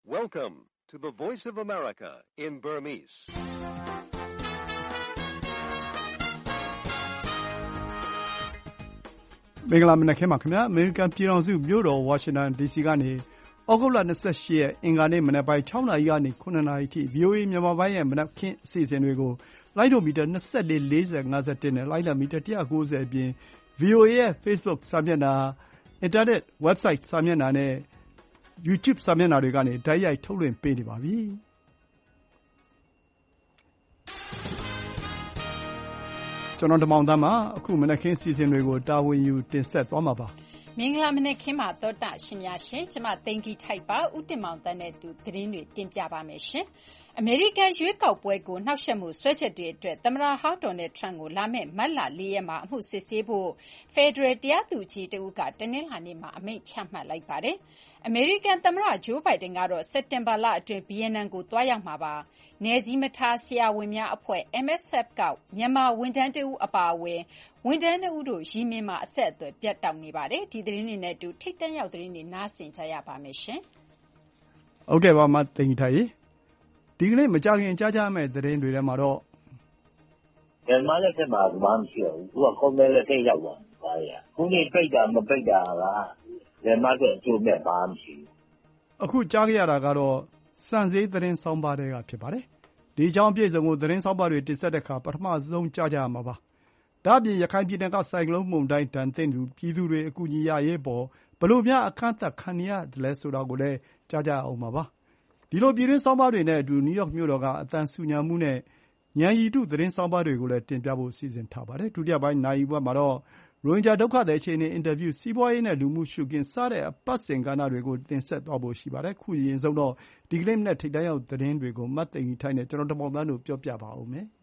Welcome to the Voice of America in Burmese. ။မင်္ဂလာမနက်ခင်းပါခင်ဗျာ။ အမေရိကန်ပြည်ထောင်စုမြို့တော်ဝါရှင်တန် DC ကနေဩဂုတ်လ28ရက်အင်္ဂါနေ့မနက်ပိုင်း6နာရီကနေ9နာရီအထိ VOA မြန်မာပိုင်းရဲ့မနက်ခင်းအစီအစဉ်တွေကိုလိုင်းဒိုမီတာ24 40 51နဲ့လိုင်းလံမီတာ190အပြင် VOA ရဲ့ Facebook စာမျက်နှာ၊ အင်တာနက် website စာမျက်နှာနဲ့ YouTube စာမျက်နှာတွေကနေတိုက်ရိုက်ထုတ်လွှင့်ပေးနေပါပြီ။ကျွန်တော်တမောင်သားမှာအခုမနက်ခင်းအစီအစဉ်တွေကိုတာဝန်ယူတင်ဆက်သွားမှာပါမင်္ဂလာမနက်ခင်းပါသောတာရှင်များရှင်ကျမသိင်္ဂီထိုက်ပါဦးတင်မောင်တန်းနဲ့တူသတင်းတွေတင်ပြပါမယ်ရှင်အမေရိကန်ရွေးကောက်ပွဲကိုနှောက်ယှက်မှုဆွဲချက်တွေအတွက်သမ္မတဟောင်းဒေါ်နယ်ထရန့်ကိုလာမယ့်မတ်လ4ရက်မှာအမှုစစ်ဆေးဖို့ဖက်ဒရယ်တရားသူကြီးတဦးကတနင်္လာနေ့မှာအမိန့်ချမှတ်လိုက်ပါတယ်အမေရိကန်သမ္မတဂျိုးဘိုင်ဒန်ကတော့စက်တင်ဘာလအတွင်းဗီယက်နမ်ကိုသွားရောက်မှာပါ။နယ်စည်းမထားဆရာဝန်များအဖွဲ့ MSF ကမြန်မာဝန်ထမ်းတဦးအပါအဝင်ဝန်ထမ်း2ဦးတို့ရီမင်မှာအဆက်အသွယ်ပြတ်တောက်နေပါတယ်။ဒီသတင်းတွေနဲ့အတူထိပ်တန်းရောက်သတင်းတွေနားဆင်ကြရပါမယ်ရှင်။ဟုတ်ကဲ့ပါမသိင်္ဂီထိုက်ဒီကနေ့မကြခင်ကြားကြမယ့်သတင်းတွေထဲမှာတော့မြန်မာလက်ထက်မှာဘာမှမရှိဘူး။သူကကွန်ပျူတာလက်ထက်ရောက်သွားတယ်။ခုနေပိတ်တာမပိတ်တာကမြန်မာ့အကျိုးမဲ့ဘာမှမရှိဘူး။အခုကြားကြရတာကတော့စံစည်းသတင်းဆောင်းပါးတွေကဖြစ်ပါတယ်။ဒီအကြောင်းအပြည့်အစုံကိုသတင်းဆောင်းပါးတွေတင်ဆက်တဲ့အခါပထမဆုံးကြားကြရမှာပါ။ဒါ့အပြင်ရခိုင်ပြည်နယ်ကဆိုင်ကလုန်းမုန်တိုင်းဒဏ်သင့်သူပြည်သူတွေအကူအညီရရေးပေါ်ဘယ်လိုများအခန့်အသတ်ခံနေရတယ်ဆိုတာကိုလည်းကြားကြရအောင်ပါ။ဒီလိုပြည်တွင်းဆောင်းပါးတွေနဲ့အတူနယူးယောက်မြို့တော်ကအသံဆူညံမှုနဲ့ဉာဏ်ရည်တုသတင်းဆောင်းပါးတွေကိုလည်းတင်ပြဖို့စီစဉ်ထားပါတယ်။ဒုတိယပိုင်းနာရီဝက်မှာတော့ရိုဟင်ဂျာဒုက္ခသည်အခြေအနေအင်တာဗျူးစီးပွားရေးနဲ့လူမှုရှုခင်းစတဲ့အပတ်စဉ်ကဏ္ဍတွေကိုတင်ဆက်သွားဖို့ရှိပါတယ်။ခုအရင်ဆုံးတော့ဒီကနေ့မနက်ထိပ်တန်းရောက်သတင်းတွေကိုမသိင်္ဂီထိုက်နဲ့ကျွန်တော်တမောင်သန်းတို့ပြောပြပါဦးမယ်။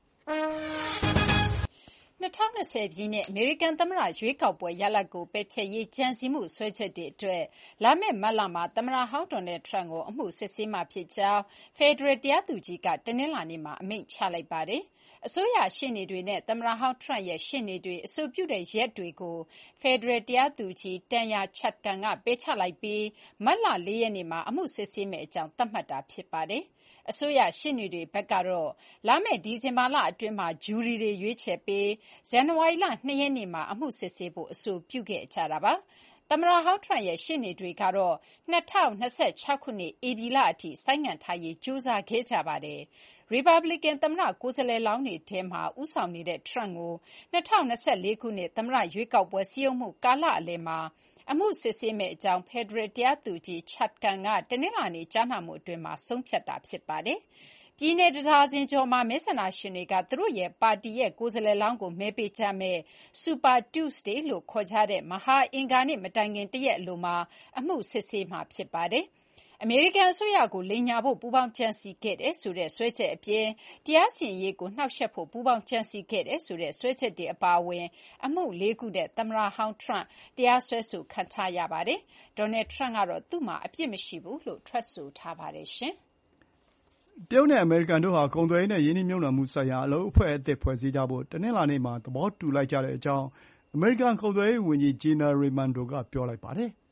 2020ပြည့်နှစ်အမေရိကန်သမ္မတရွေးကောက်ပွဲရလဒ်ကိုပယ်ဖျက်ရေးကြံစည်မှုဆွဲချက်တွေအတွက်လာမယ့်မတ်လမှာသမ္မတဟောင်းဒေါ်နယ်ထရန့်ကိုအမှုစစ်ဆေးမှာဖြစ်ကြောင်းဖက်ဒရယ်တရားသူကြီးကတနင်္လာနေ့မှာအမိန့်ချလိုက်ပါတယ်။အစိုးရရှေ့နေတွေနဲ့သမ္မတဟောင်းထရန့်ရဲ့ရှေ့နေတွေအဆိုပြုတဲ့ရက်တွေကိုဖက်ဒရယ်တရားသူကြီးတန်ယာချတ်ကန်ကပယ်ချလိုက်ပြီးမတ်လ4ရက်နေ့မှာအမှုစစ်ဆေးမယ့်အကြောင်းသတ်မှတ်တာဖြစ်ပါတယ်။အစိုးရရှေ့နေတွေဘက်ကတော့လာမယ့်ဒီဇင်ဘာလအတွင်းမှာဂျူရီတွေရွေးချယ်ပြီးဇန်နဝါရီလ2ရက်နေ့မှာအမှုစစ်ဆေးဖို့အဆိုပြုခဲ့ကြတာပါ။သမ္မတဟောင်းထရန့်ရဲ့ရှေ့နေတွေကတော့2026ခုနှစ်ဧပြီလအထိဆိုင်းငံ့ထားရေးကြိုးစားခဲ့ကြပါတယ်။ရီပတ်ဘလီကန်သမ္မတကိုယ်စားလှယ်လောင်းတွေထဲမှာဦးဆောင်နေတဲ့ထရန့်ကို2024ခုနှစ်သမ္မတရွေးကောက်ပွဲစည်းရုံးမှုကာလအလယ်မှာအမှုစစ်ဆေးမယ့်အကြောင်းဖက်ဒရယ်တရားသူကြီးချတ်ကန်ကတနင်္လာနေ့ကြားနာမှုအတွင်းမှာဆုံးဖြတ်တာဖြစ်ပါတယ်။ပြည်နယ်တဒါဇင်ကျော်မှာမဲဆန္ဒရှင်တွေကသူတို့ရဲ့ပါတီရဲ့ကိုယ်စားလှယ်လောင်းကိုမဲပေးကြမယ့် Super Tuesday လို့ခေါ်ကြတဲ့မဟာအင်္ဂါနေ့မတိုင်ခင်တရက်အလိုမှာအမှုစစ်ဆေးမှာဖြစ်ပါတယ်။အမေရိကန်အစိုးရကိုလိမ်ညာဖို့ပူးပေါင်းကြံစည်ခဲ့တယ်ဆိုတဲ့စွဲချက်အပြင်တရားစီရင်ရေးကိုနှောက်ယှက်ဖို့ပူးပေါင်းကြံစည်ခဲ့တယ်ဆိုတဲ့စွဲချက်တွေအပါအဝင်အမှု၄ခုနဲ့သမ္မတဟောင်းထရန့်တရားစွဲဆိုခံထားရပါတယ်။ဒေါ်နယ်ထရန့်ကတော့သူ့မှာအပြစ်မရှိဘူးလို့ထွက်ဆိုထားပါတယ်ရှင်။တရုတ်နဲ့အမေရိကန်တို့ဟာကုန်သွယ်ရေးနဲ့ရင်းနှီးမြှုပ်နှံမှုဆိုင်ရာအလုပ်အဖွဲ့အသစ်ဖွဲ့စည်းကြဖို့တနင်္လာနေ့မှာသဘောတူလိုက်ကြတဲ့အကြောင်းအမေရိကန်ကုန်သွယ်ရေးဝန်ကြီး Gina Raimondo ကပြောလိုက်ပါတယ်။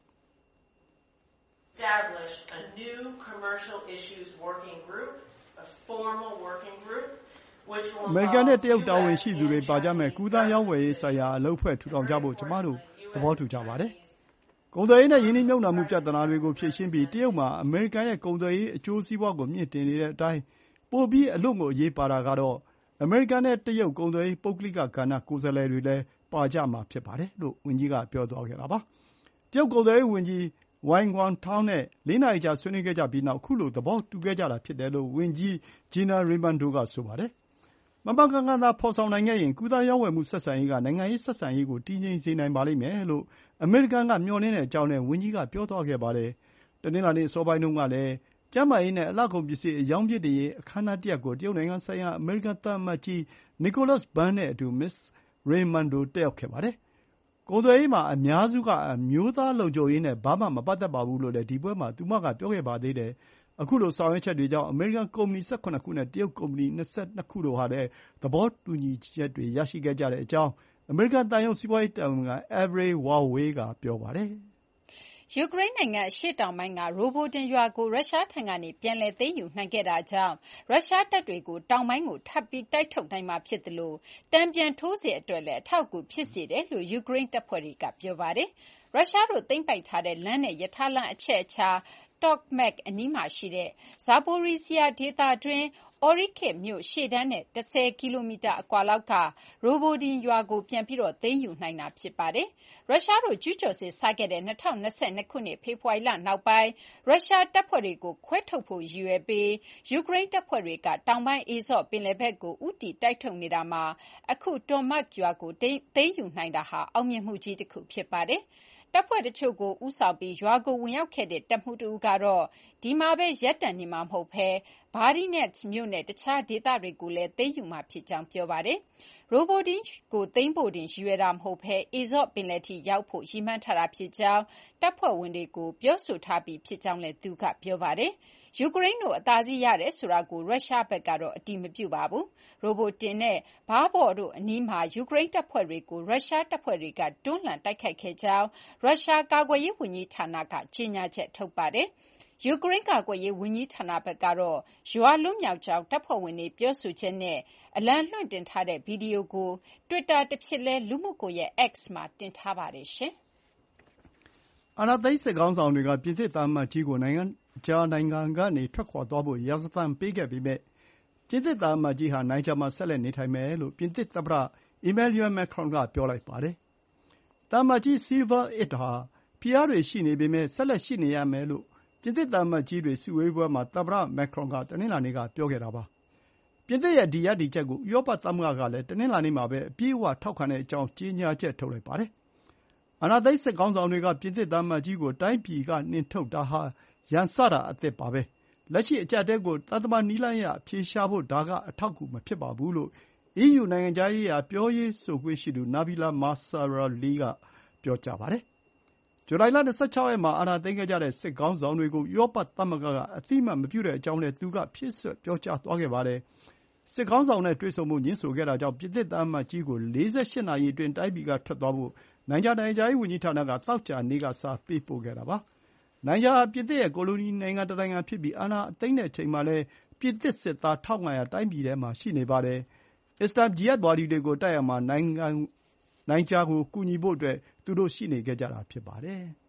establish a new commercial issues working group, a formal working group, which will အမေရိကန်နဲ့တရုတ်တာဝန်ရှိသူတွေပါကြမဲ့ကူးသန်းရောင်းဝယ်ရေးဆိုင်ရာအလုပ်အဖွဲ့ထူထောင်ကြဖို့ကျမတို့သဘောတူကြပါတယ်။ကုန်သွယ်ရေးနဲ့ရင်းနှီးမြှုပ်နှံမှုပြဿနာတွေကိုဖြေရှင်းပြီးတရုတ်မှာအမေရိကန်ရဲ့ကုန်သွယ်ရေးအကျိုးစီးပွားကိုမြင့်တင်နေတဲ့အတိုင်းပိုပြီးအလွန်ကိုအရေးပါတာကတော့အမေရိကန်နဲ့တရုတ်ကုန်သွယ်ရေးပုဂ္ဂလိကကဏ္ဍကိုယ်စားလှယ်တွေလည်းပါကြမှာဖြစ်ပါတယ်လို့ဝန်ကြီးကပြောသွားခဲ့တာပါ။တရုတ်ကုန်သွယ်ရေးဝန်ကြီးWang Guantao နဲ့4နာရီကြာဆွေးနွေးခဲ့ကြပြီးနောက်ခုလိုသဘောတူခဲ့ကြတာဖြစ်တယ်လို့ဝန်ကြီး Gina Raimondo ကဆိုပါတယ်။မှန်မှန်ကန်ကန်သာဖော်ဆောင်နိုင်ခဲ့ရင်ကူးသန်းရောင်းဝယ်မှုဆက်ဆံရေးကနိုင်ငံရေးဆက်ဆံရေးကိုတည်ငြိမ်စေနိုင်ပါလိမ့်မယ်လို့အမေရိကန်ကမျှော်လင့်တဲ့အကြောင်းနဲ့ဝန်ကြီးကပြောသွားခဲ့ပါတယ်။တနင်္လာနေ့အစောပိုင်းတုန်းကလည်းကျန်းမာရေးနဲ့အလှကုန်ပစ္စည်းအရောင်းမြှင့်တင်ရေးအခမ်းအနားတရပ်ကိုတရုတ်နိုင်ငံဆိုင်ရာအမေရိကန်သံအမတ်ကြီး Nicholas Burns နဲ့အတူ Ms. Raimondo တက်ရောက်ခဲ့ပါတယ်။ကုန်သွယ်ရေးမှာအများစုကအမျိုးသားလုံခြုံရေးနဲ့ဘာမှမပတ်သက်ပါဘူးလို့လည်းဒီပွဲမှာသူမကပြောခဲ့ပါသေးတယ်။အခုလိုဆောင်ရွက်ချက်တွေကြောင့်အမေရိကန်ကုမ္ပဏီ17ခုနဲ့တရုတ်ကုမ္ပဏီ22ခုတို့ဟာလည်းသဘောတူညီချက်တွေရရှိခဲ့ကြတဲ့အကြောင်းအမေရိကန်သံရုံးစီးပွားရေးတာဝန်ခံ Avery Wildway ကပြောပါတယ်။ယူကရိန်းနိုင်ငံအရှေ့တောင်ပိုင်းက ရိုဘိုတင်ရွာကိုရုရှားထံကနေပြန်လည်သိမ်းယူနိုင်ခဲ့တာကြောင့်ရုရှားတပ်တွေကိုတောင်ပိုင်းကိုထပ်ပြီးတိုက်ထုတ်နိုင်မှာဖြစ်သလိုတန်ပြန်ထိုးစစ်အတွက်လည်းအထောက်အကူဖြစ်စေတယ်လို့ယူကရိန်းတပ်ဖွဲ့တွေကပြောပါတယ်။ရုရှားတို့သိမ်းပိုက်ထားတဲ့လမ်းနဲ့ရထားလမ်းအချက်အခြာ Tokmak အနီးမှာရှိတဲ့ Zaporizhzhia ဒေသတွင်း Orikhiv မြို့ရှေ့တန်းနဲ့10 ကီလိုမီတာအကွာလောက်က ရိုဘိုတင်ရွာကိုပြန်ပြီးသိမ်းယူနိုင်တာဖြစ်ပါတယ်။ရုရှားတို့ကျူးကျော်စစ်စခဲ့တဲ့2022ခုနှစ်ဖေဖော်ဝါရီလနောက်ပိုင်းရုရှားတပ်ဖွဲ့တွေကိုခွဲထုတ်ဖို့ရည်ရွယ်ပြီးယူကရိန်းတပ်ဖွဲ့တွေကတောင်ပိုင်းအေဇော့ပင်လယ်ဘက်ကိုဦးတည်တိုက်ထုတ်နေတာမှာအခု Tokmak ရွာကိုသိမ်းယူနိုင်တာဟာအောင်မြင်မှုကြီးတစ်ခုဖြစ်ပါတယ်။တပ်ဖွဲ့တချို့ကိုဦးဆောင်ပြီးရွာကိုဝင်ရောက်ခဲ့တဲ့တပ်မှူးတဦးကတော့ဒီမှာပဲရပ်တန့်နေမှာမဟုတ်ဘဲ Berdyansk မြို့နဲ့တခြားဒေသတွေကိုလည်းသိမ်းယူမှာဖြစ်ကြောင်းပြောပါတယ်။ရိုဘိုတင်ကိုသိမ်းဖို့တင်ရည်ရွယ်တာမဟုတ်ဘဲအေဇော့ပင်လယ်ထိရောက်ဖို့ရည်မှန်းထားတာဖြစ်ကြောင်းတပ်ဖွဲ့ဝင်တွေကိုပြောဆိုထားပြီးဖြစ်ကြောင်းလည်းသူကပြောပါတယ်။ယူကရိန်းတို့အသာစီးရတယ်ဆိုတာကိုရုရှားဘက်ကတော့အတည်မပြုပါဘူး။ရိုဘိုတင်နဲ့ဘားဘော်တို့အနီးမှာယူကရိန်းတပ်ဖွဲ့တွေကိုရုရှားတပ်ဖွဲ့တွေကတွန်းလှန်တိုက်ခိုက်ခဲ့ကြောင်းရုရှားကာကွယ်ရေးဝန်ကြီးဌာနကကြေညာချက်ထုတ်ပါတယ်။ယူကရိန်းကာကွယ်ရေးဝန်ကြီးဌာနဘက်ကတော့ရွာလွတ်မြောက်ကြောင်းတပ်ဖွဲ့ဝင်တွေပြောဆိုချက်နဲ့အလံလွှင့်တင်ထားတဲ့ဗီဒီယိုကို Twitter တဖြစ်လဲလူမှုကွန်ရက် X မှာတင်ထားပါတယ်ရှင်။အာဏာသိမ်းစစ်ခေါင်းဆောင်တွေကပြင်သစ်သံအမတ်ကြီးကိုနိုင်ငံကနေထွက်ခွာသွားဖို့ရာဇသံပေးခဲ့ပေမဲ့ပြင်သစ်သံအမတ်ကြီးဟာနိုင်ဂျာမှာဆက်လက်နေထိုင်မယ်လို့ပြင်သစ်သမ္မတ Emmanuel Macron ကပြောလိုက်ပါတယ်။သံအမတ်ကြီး Sylvain Itte ဟာဖိအားတွေရှိနေပေမဲ့ဆက်လက်ရှိနေရမယ်လို့ပြင်သစ်သံအမတ်ကြီးတွေစုဝေးပွဲမှာသမ္မတ Macron ကတနင်္လာနေ့ကပြောခဲ့တာပါ။ပြင်သစ်ရဲ့ဒီရပ်တည်ချက်ကိုဥရောပသမဂ္ဂကလည်းတနင်္လာနေ့မှာပဲအပြည့်အဝထောက်ခံတဲ့အကြောင်းကြေညာချက်ထုတ်လိုက်ပါတယ်။အာဏာသိမ်းစစ်ခေါင်းဆောင်တွေကပြင်သစ်သံအမတ်ကြီးကိုတိုင်းပြည်ကနှင်ထုတ်တာဟာရန်စတာအသစ်ပါပဲ။လက်ရှိအကျပ်အတည်းကိုသံတမန်နည်းလမ်းအရအဖြေရှာဖို့ဒါကအထောက်အကူမဖြစ်ပါဘူးလို့ EU နိုင်ငံခြားရေးရာပြောရေးဆိုခွင့်ရှိသူ Nabila Massarali ကပြောပါတယ်။ဇူလိုင်လ 26 ရက်မှာအာဏာသိမ်းခဲ့ကြတဲ့စစ်ခေါင်းဆောင်တွေကိုဥရောပသမဂ္ဂကအသိအမှတ်မပြုတဲ့အကြောင်းလည်းသူကဖြည့်စွက်ပြောကြားသွားခဲ့ပါတယ်။စစ်ခေါင်းဆောင်နဲ့တွေ့ဆုံဖို့ငြင်းဆိုခဲ့တာကြောင့်ပြင်သစ်သံအမတ်ကြီးကို48နာရီအတွင်းတိုင်းပြည်ကထွက်သွားဖို့နိုင်ဂျာနိုင်ငံခြားရေးဝန်ကြီးဌာနကသောကြာနေ့ကစာပေးပို့ခဲ့တာပါ။နိုင်ဂျာဟာပြင်သစ်ရဲ့ကိုလိုနီနိုင်ငံတနိုင်ငံဖြစ်ပြီးအာဏာသိမ်းတဲ့အချိန်မှာလည်းပြင်သစ်စစ်သား 1,500 တိုင်းပြည်ထဲမှာရှိနေပါတယ်။အစ္စလာမ်ဂျီဟတ်ဝါဒီတွေကိုတိုက်ရာမှာနိုင်ဂျာကိုကူညီဖို့အတွက်သူတို့ရှိနေခဲ့ကြတာဖြစ်ပါတယ်။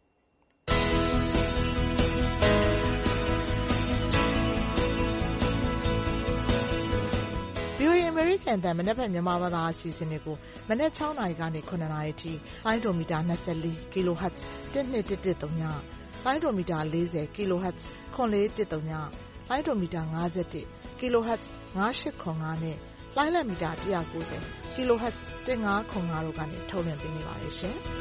VOA အမေရိကန်အသံမနက်ဖြန်မြန်မာဘာသာအစီအစဉ်တွေကိုမနက် 6 နာရီကနေ 9 နာရီထိလိုင်းဒိုမီတာ24 kHz 12113ညလိုင်းဒိုမီတာ40 kHz 9410ညလိုင်းဒိုမီတာ51 kHz 9805နဲ့လိုင်းလံမီတာ190 kHz 1505တို့ကနေထုတ်လွှင့်ပေးနေပါတယ်ရှင်။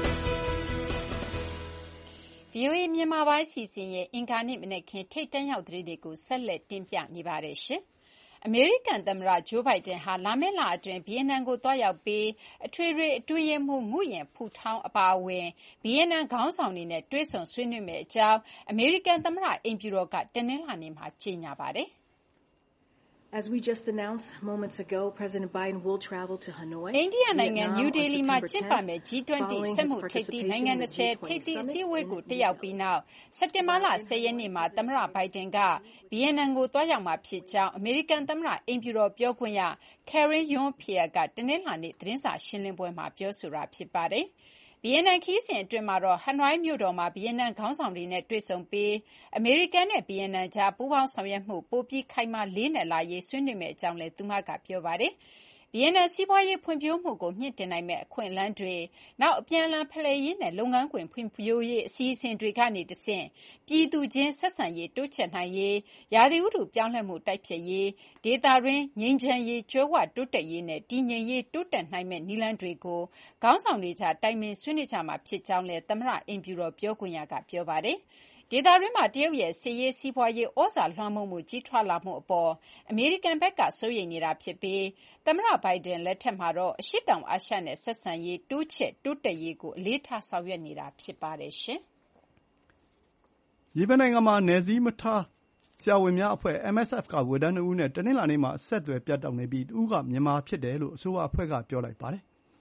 VOA မြန်မာပိုင်းအစီအစဉ်ရဲ့အင်္ဂါနေ့မနက်ခင်းထိပ်တန်းရောက်သတင်းတွေကိုဆက်လက်တင်ပြနေပါတယ်ရှင်။အမေရိကန်သမ္မတဂျိုးဘိုင်ဒန်ဟာလာမယ့်လအတွင်းဗီယက်နမ်ကိုသွားရောက်ပြီးအထွေထွေအတွင်းရေးမှူးငုယင်ဖူထောင်းအပါအဝင်ဗီယက်နမ်ခေါင်းဆောင်တွေနဲ့တွေ့ဆုံဆွေးနွေးမယ့်အကြောင်းအမေရိကန်သမ္မတအိမ်ဖြူတော်ကတနင်္လာနေ့မှာကြေညာပါတယ်။ As we just announced moments ago, President Biden will travel to Hanoi. အိန္ဒိယနိုင်ငံနယူးဒေလီမှာကျင်းပမယ့် G20 စက်မှုထိပ်သီးနိုင်ငံ20ထိပ်သီးအစည်းအဝေးကိုတက်ရောက်ပြီးနောက်စက်တင်ဘာလ10ရက်နေ့မှာသမ္မတဘိုင်ဒန်ကဗီယက်နမ်ကိုသွားရောက်မှာဖြစ်ကြောင်းအမေရိကန်သမ္မတအိမ်ဖြူတော်ပြောခွင့်ရ Karine Jean-Pierre ကတနင်္လာနေ့သတင်းစာရှင်းလင်းပွဲမှာပြောဆိုတာဖြစ်ပါတယ်။ဗီယက်နမ်ခရီးစဉ်အတွင်းမှာတော့ဟနွိုင်းမြို့တော်မှာဗီယက်နမ်ခေါင်းဆောင်တွေနဲ့တွေ့ဆုံပြီးအမေရိကန်နဲ့ဗီယက်နမ်ကြားပူးပေါင်းဆောင်ရွက်မှုပိုပြီးခိုင်မာလေးနက်လာရေးဆွေးနွေးမယ့်အကြောင်းလည်းသူမကပြောပါတယ်။ဗီယက်နမ်စီးပွားရေးဖွံ့ဖြိုးမှုကိုမြှင့်တင်နိုင်မယ့်အခွင့်အလမ်းတွေနောက်အပြန်အလှန်ဖလှယ်ရေးနဲ့လုပ်ငန်းခွင်ဖွံ့ဖြိုးရေးအစီအစဉ်တွေကနေတဆင့်ပြည်သူချင်းဆက်ဆံရေးတိုးချဲ့နိုင်ရေးရာသီဥတုပြောင်းလဲမှုတိုက်ဖျက်ရေးဒေသတွင်းငြိမ်းချမ်းရေးကြွယ်ဝတိုးတက်ရေးနဲ့တည်ငြိမ်ရေးတိုးတက်နိုင်မယ့်နည်းလမ်းတွေကိုခေါင်းဆောင်တွေကြားတိုင်ပင်ဆွေးနွေးကြမှာဖြစ်ကြောင်းလည်းသမ္မတအိမ်ဖြူတော်ပြောခွင့်ရကပြောပါတယ်။ဒေသတွင်းမှာတရုတ်ရဲ့စစ်ရေးစီးပွားရေးဩဇာလွှမ်းမိုးမှုကြီးထွားလာမှုအပေါ်အမေရိကန်ဘက်ကစိုးရိမ်နေတာဖြစ်ပြီးသမ္မတဘိုင်ဒန်လက်ထက်မှာတော့အရှေ့တောင်အာရှနဲ့ဆက်ဆံရေးတိုးချဲ့တိုးတက်ရေးကိုအလေးထားဆောင်ရွက်နေတာဖြစ်ပါတယ်ရှင်။ယီမင်နိုင်ငံမှာနယ်စည်းမထားဆရာဝန်များအဖွဲ့ MSF ကဝန်ထမ်း2ဦးနဲ့တနင်္လာနေ့မှာအဆက်အသွယ်ပြတ်တောက်နေပြီးတဦးကမြန်မာဖြစ်တယ်လို့အဆိုပါအဖွဲ့ကပြောလိုက်ပါတယ်။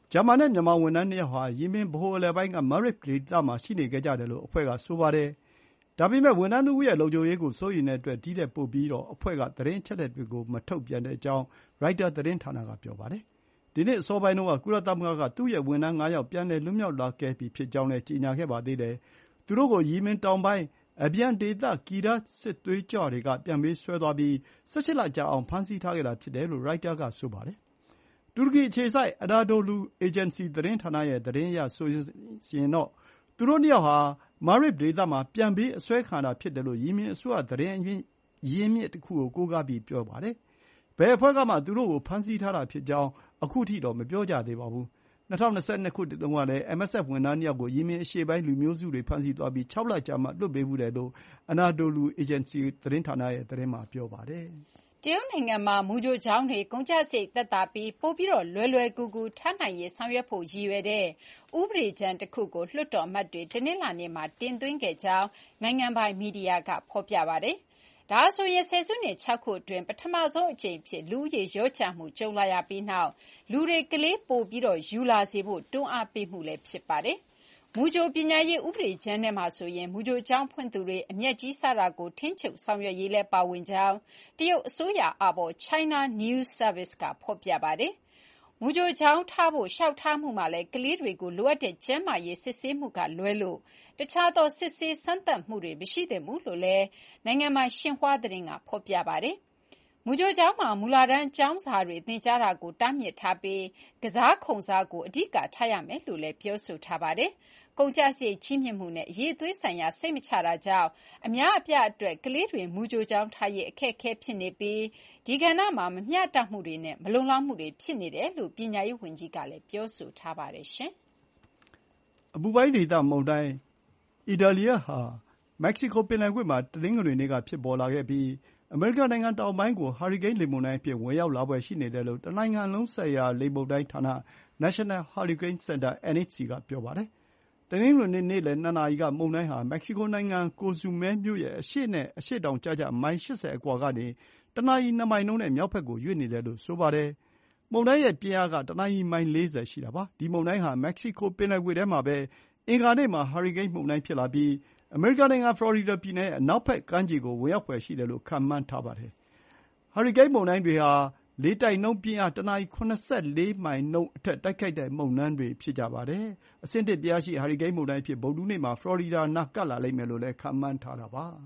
ဂျာမန်နဲ့မြန်မာဝန်ထမ်း2ယောက်ဟာယီမင်ဗဟိုအလယ်ပိုင်းက Marib ဒေသမှာရှိနေခဲ့ကြတယ်လို့အဖွဲ့ကဆိုပါတယ်။ဒါပေမဲ့ဝန်ထမ်း2ဦးရဲ့လုံခြုံရေးကိုစိုးရိမ်တဲ့အတွက်ဒီထက်ပိုပြီးအဖွဲ့ကသတင်းအချက်အလက်တွေကိုမထုတ်ပြန်ကြောင်းရိုက်တာသတင်းဌာနကပြောပါတယ်။ဒီနေ့အစောပိုင်းတုန်းကကုလသမဂ္ဂကသူ့ရဲ့ဝန်ထမ်း5ယောက်ပြန်လည်လွတ်မြောက်လာခဲ့ပြီဖြစ်ကြောင်းလည်းကြေညာခဲ့ပါသေးတယ်။သူတို့ကိုယီမင်တောင်ပိုင်းအဗျန်ဒေသကီရာစစ်သွေးကြွတွေကပြန်ပေးဆွဲသွားပြီး18လကြာအောင်ဖမ်းဆီးထားခဲ့တာဖြစ်တယ်လို့ရိုက်တာကဆိုပါတယ်။တူရကီအခြေစိုက် Anadolu Agency သတင်းဌာနရဲ့သတင်းအရဆိုရင်တော့သူတို့2ယောက်ဟာ Marib ဒေသမှာပြန်ပေးအဆွဲခံတာဖြစ်တယ်လို့ယီမင်အစိုးရသတင်းရင်းမြစ်တစ်ခုကိုကိုးကားပြီးပြောပါတယ်။ဘယ်အဖွဲ့ကမှသူတို့ကိုဖမ်းဆီးထားတာဖြစ်ကြောင်းအခုထိတော့မပြောကြသေးပါဘူး။2022 ခုနှစ်တုန်းကလည်း MSF ဝန်ထမ်း2ယောက်ကိုယီမင်အရှေ့ပိုင်းလူမျိုးစုတွေဖမ်းဆီးသွားပြီး6လကြာမှလွှတ်ပေးဖူးတယ်လို့ Anadolu Agency သတင်းဌာနရဲ့သတင်းမှာပြောပါတယ်။တရုတ်နိုင်ငံမှာမူကြိုကျောင်းတွေကုန်ကျစရိတ်သက်သာပြီးပိုပြီးလွယ်လွယ်ကူကူထားနိုင်ရေးဆောင်ရွက်ဖို့ရည်ရွယ်တဲ့ဥပဒေကြမ်းတစ်ခုကိုလွှတ်တော်အမတ်တွေတနင်္လာနေ့မှာတင်သွင်းခဲ့ကြောင်းနိုင်ငံပိုင်မီဒီယာကဖော်ပြပါတယ်။ဒါဆိုရင်ဆယ်စုနှစ်6ခုအတွင်းပထမဆုံးအကြိမ်ဖြစ်လူဦးရေလျော့ကျမှုကြုံလာရပြီးနောက်လူတွေကလေးပိုပြီးယူလာစေဖို့တွန်းအားပေးမှုလည်းဖြစ်ပါတယ်။မူကြိုပညာရေးဥပဒေကြမ်းထဲမှာဆိုရင်မူကြိုကျောင်းဖွင့်သူတွေအမျက်ကြီးစားတာကိုထိန်းချုပ်ဆောင်ရွက်ရေးလည်းပါဝင်ကြောင်းတရုတ်အစိုးရအာဘော် China News Service ကဖော်ပြပါတယ်။မူကြိုကျောင်းထားဖို့လျှောက်ထားမှုမှာလည်းကလေးတွေကိုလိုအပ်တဲ့ကျန်းမာရေးစစ်ဆေးမှုကလွဲလို့တခြားသောစစ်ဆေးစမ်းသပ်မှုတွေမရှိသင့်ဘူးလို့လည်းနိုင်ငံပိုင်ရှင်ဟွာသတင်းကဖော်ပြပါတယ်။မူကြိုကျောင်းမှာမူလတန်းကျောင်းစာတွေသင်ကြားတာကိုတားမြစ်ထားပြီးကစားခုံစားကိုအဓိကထားရမယ်လို့လည်းပြောဆိုထားပါတယ်။ကုန်ကျစရိတ်ကြီးမြင့်မှုနဲ့အရေးအသွေးဆိုင်ရာစိတ်မချတာကြောင့်အများအပြားအတွက်ကလေးတွေမူကြိုကျောင်းထားရေးအခက်အခဲဖြစ်နေပြီးဒီကဏ္ဍမှာမမျှတမှုတွေနဲ့မလုံလောက်မှုတွေဖြစ်နေတယ်လို့ပညာရေးဝန်ကြီးကလည်းပြောဆိုထားပါတယ်။အပူပိုင်းဒေသမုန်တိုင်းအီဒါလီယာဟာမက္ကဆီကိုပင်လယ်ကွေ့မှာတနင်္ဂနွေနေ့ကဖြစ်ပေါ်လာခဲ့ပြီးအမေရိကန်နိုင်ငံတောင်ပိုင်းကိုဟာရီကိန်းလေမုန်တိုင်းအဖြစ်ဝင်ရောက်လာဖွယ်ရှိနေတယ်လို့တနိုင်ငံလုံးဆိုင်ရာလေမုန်တိုင်းဌာန National Hurricane Center NHC ကပြောပါတယ်။တနင်္ဂနွေနေ့နေ့လယ်2နာရီကမုန်တိုင်းဟာမက္ကဆီကိုနိုင်ငံကိုဇူမဲမြို့ရဲ့အရှေ့နဲ့အရှေ့တောင်ကျမိုင်80အကွာကနေတနာရီ2မိုင်နှုန်းနဲ့မြောက်ဘက်ကိုရွေ့နေတယ်လို့ဆိုပါတယ်။မုန်တိုင်းရဲ့ပြင်းအားကတနာရီမိုင်40ရှိတာပါ။ဒီမုန်တိုင်းဟာမက္ကဆီကိုပင်လယ်ကွေ့ထဲမှာပဲအင်္ဂါနေ့မှာဟာရီကိန်းမုန်တိုင်းဖြစ်လာပြီးအမေရိကန်နိုင်ငံဖလော်ရီဒါပြည်နယ်ရဲ့အနောက်ဘက်ကမ်းခြေကိုဝင်ရောက်ဖွယ်ရှိတယ်လို့ခန့်မှန်းထားပါတယ်။ဟာရီကိန်းမုန်တိုင်းတွေဟာလေတိုက်နှုန်းပြင်းအားတနာရီ74မိုင်နှုန်းအထက်တိုက်ခတ်တဲ့မုန်တိုင်းတွေဖြစ်ကြပါတယ်။အဆင့်1ပြင်းအားရှိဟာရီကိန်းမုန်တိုင်းအဖြစ်ဗုဒ္ဓဟူးနေ့မှာဖလော်ရီဒါနားကပ်လာလိမ့်မယ်လို့လည်းခန့်မှန်းထားတာပါ။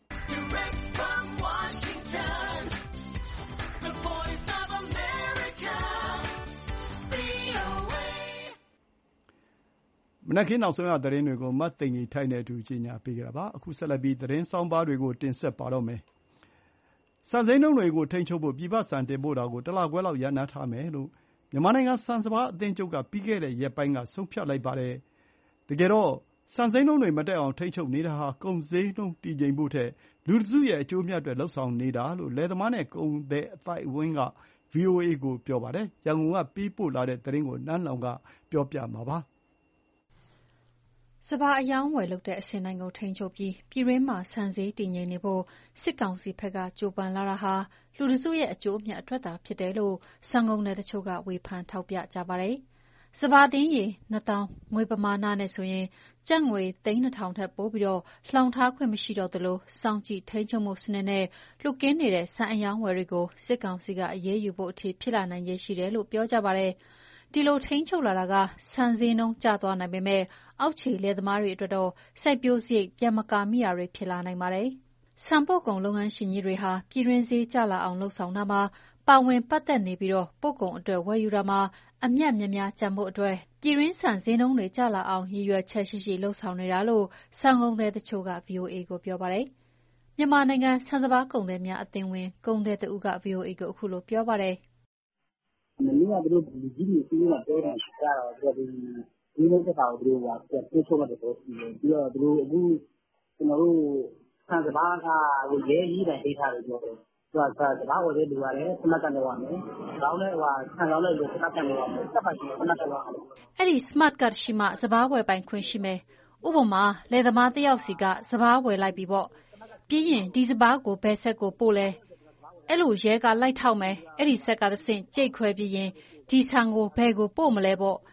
မနက်ခင်းနောက်ဆုံးရသတင်းတွေကိုမသိင်္ဂီထိုက်နဲ့အတူကြီးညာပေးကြတာပါ။အခုဆက်လက်ပြီးသတင်းဆောင်းပါးတွေကိုတင်ဆက်ပါတော့မယ်။စံစိမ်းနှုန်းတွေကိုထိန်းချုပ်ဖို့ပြည်ပစံတင်ပို့တာကိုတစ်လခွဲလောက်ရပ်နားထားမယ်လို့မြန်မာနိုင်ငံဆန်စပါးအသင်းချုပ်ကပြီးခဲ့တဲ့ရက်ပိုင်းကဆုံးဖြတ်လိုက်ပါတယ်။တကယ်တော့စံစိမ်းနှုန်းတွေမတက်အောင်ထိန်းချုပ်နေတာဟာကုန်ဈေးနှုန်းတည်ငြိမ်ဖို့ထက်လူတစ်စုရဲ့အကျိုးအမြတ်အတွက်လုပ်ဆောင်နေတာလို့လယ်သမားနဲ့ကုန်သည်အသိုက်အဝန်းက VOA ကိုပြောပါတယ်။ရန်ကုန်ကပေးပို့လာတဲ့သတင်းကိုနန်းလောင်ဝ်ကပြောပြမှာပါ။စပါးအရောင်းအဝယ်လုပ်တဲ့အဆင့်တိုင်းကိုထိန်းချုပ်ပြီးပြည်တွင်းမှာဆန်ဈေးတည်ငြိမ်နေဖို့စစ်ကောင်စီဘက်ကကြိုးပမ်းလာတာဟာလူတစုရဲ့အကျိုးအမြတ်အတွက်သာဖြစ်တယ်လို့ဆန်ကုန်သည်တချို့ကဝေဖန်ထောက်ပြကြပါတယ်။စပါးတင်းရေ2000ငွေပမာဏနဲ့ဆိုရင်ကျပ်ငွေ3,200ထက်ပိုပြီးလှောင်ထားခွင့်မရှိတော့သလိုစောင့်ကြည့်ထိန်းချုပ်မှုစနစ်နဲ့လွတ်ကင်းနေတဲ့ဆန်အရောင်းဝယ်တွေကိုစစ်ကောင်စီကအရေးယူဖို့အထိဖြစ်လာနိုင်ခြေရှိတယ်လို့ပြောကြပါတယ်။ဒီလိုထိန်းချုပ်လာတာကဆန်ဈေးနှုန်းကျသွားနိုင်ပေမဲ့အောက်ခြေလယ်သမားတွေအတွက်တော့စိုက်ပျိုးစရိတ်ပြန်မကာမိတာတွေဖြစ်လာနိုင်ပါတယ်။ဆန်ပို့ကုန်လုပ်ငန်းရှင်ကြီးတွေဟာပြည်တွင်းဈေးကျလာအောင်လှုပ်ဆောင်တာမှာပါဝင်ပတ်သက်နေပြီးပို့ကုန်အတွက်ဝယ်ယူတာမှာအမြတ်များများကျန်ဖို့အတွက်ပြည်တွင်းဆန်ဈေးနှုန်းတွေကျလာအောင်ရည်ရွယ်ချက်ရှိရှိလှုပ်ဆောင်နေတာလို့ဆန်ကုန်သည်တချို့က VOA ကိုပြောပါတယ်။မြန်မာနိုင်ငံဆန်စပါးကုန်သည်များအသင်းဝင်ကုန်သည်တဦးက VOA ကိုအခုလိုပြောပါတယ်။မင်းကတို့လူကြီးတွေစီးနေတာပြောတာရှိကြတော့ဒီလိုတက်တာကိုတို့ကပြေချိုးမှတော့ရှိတယ်ပြီးတော့တို့အခုကျွန်တော်တို့ဆန်စပါးကရဲကြီးတိုင်ဒိတ်ထားတယ်ပြောတယ်သူကစပါးဝယ်တဲ့လူကလည်းခဏကန်တော့ရမယ်။ကောင်းတဲ့ဆန်ကောင်းတဲ့လူခဏကန်တော့ရမယ်။စက်ပါရှိခဏကန်တော့ရမယ်။အဲ့ဒီ Smart Card ရှိမှစပါးဝယ်ပိုင်ခွင့်ရှိမယ်။ဥပမာလယ်သမားတစ်ယောက်စီကစပါးဝယ်လိုက်ပြီပေါ့။ပြီးရင်ဒီစပါးကိုဘယ်ဆက်ကိုပို့လဲ။အဲ့လိုရဲကလိုက်ထောက်မယ်။အဲ့ဒီဆက်ကတစ်ဆင့်ကြိတ်ခွဲပြီးရင်ဒီဆန်ကိုဘယ်ကိုပို့မလဲပေါ့။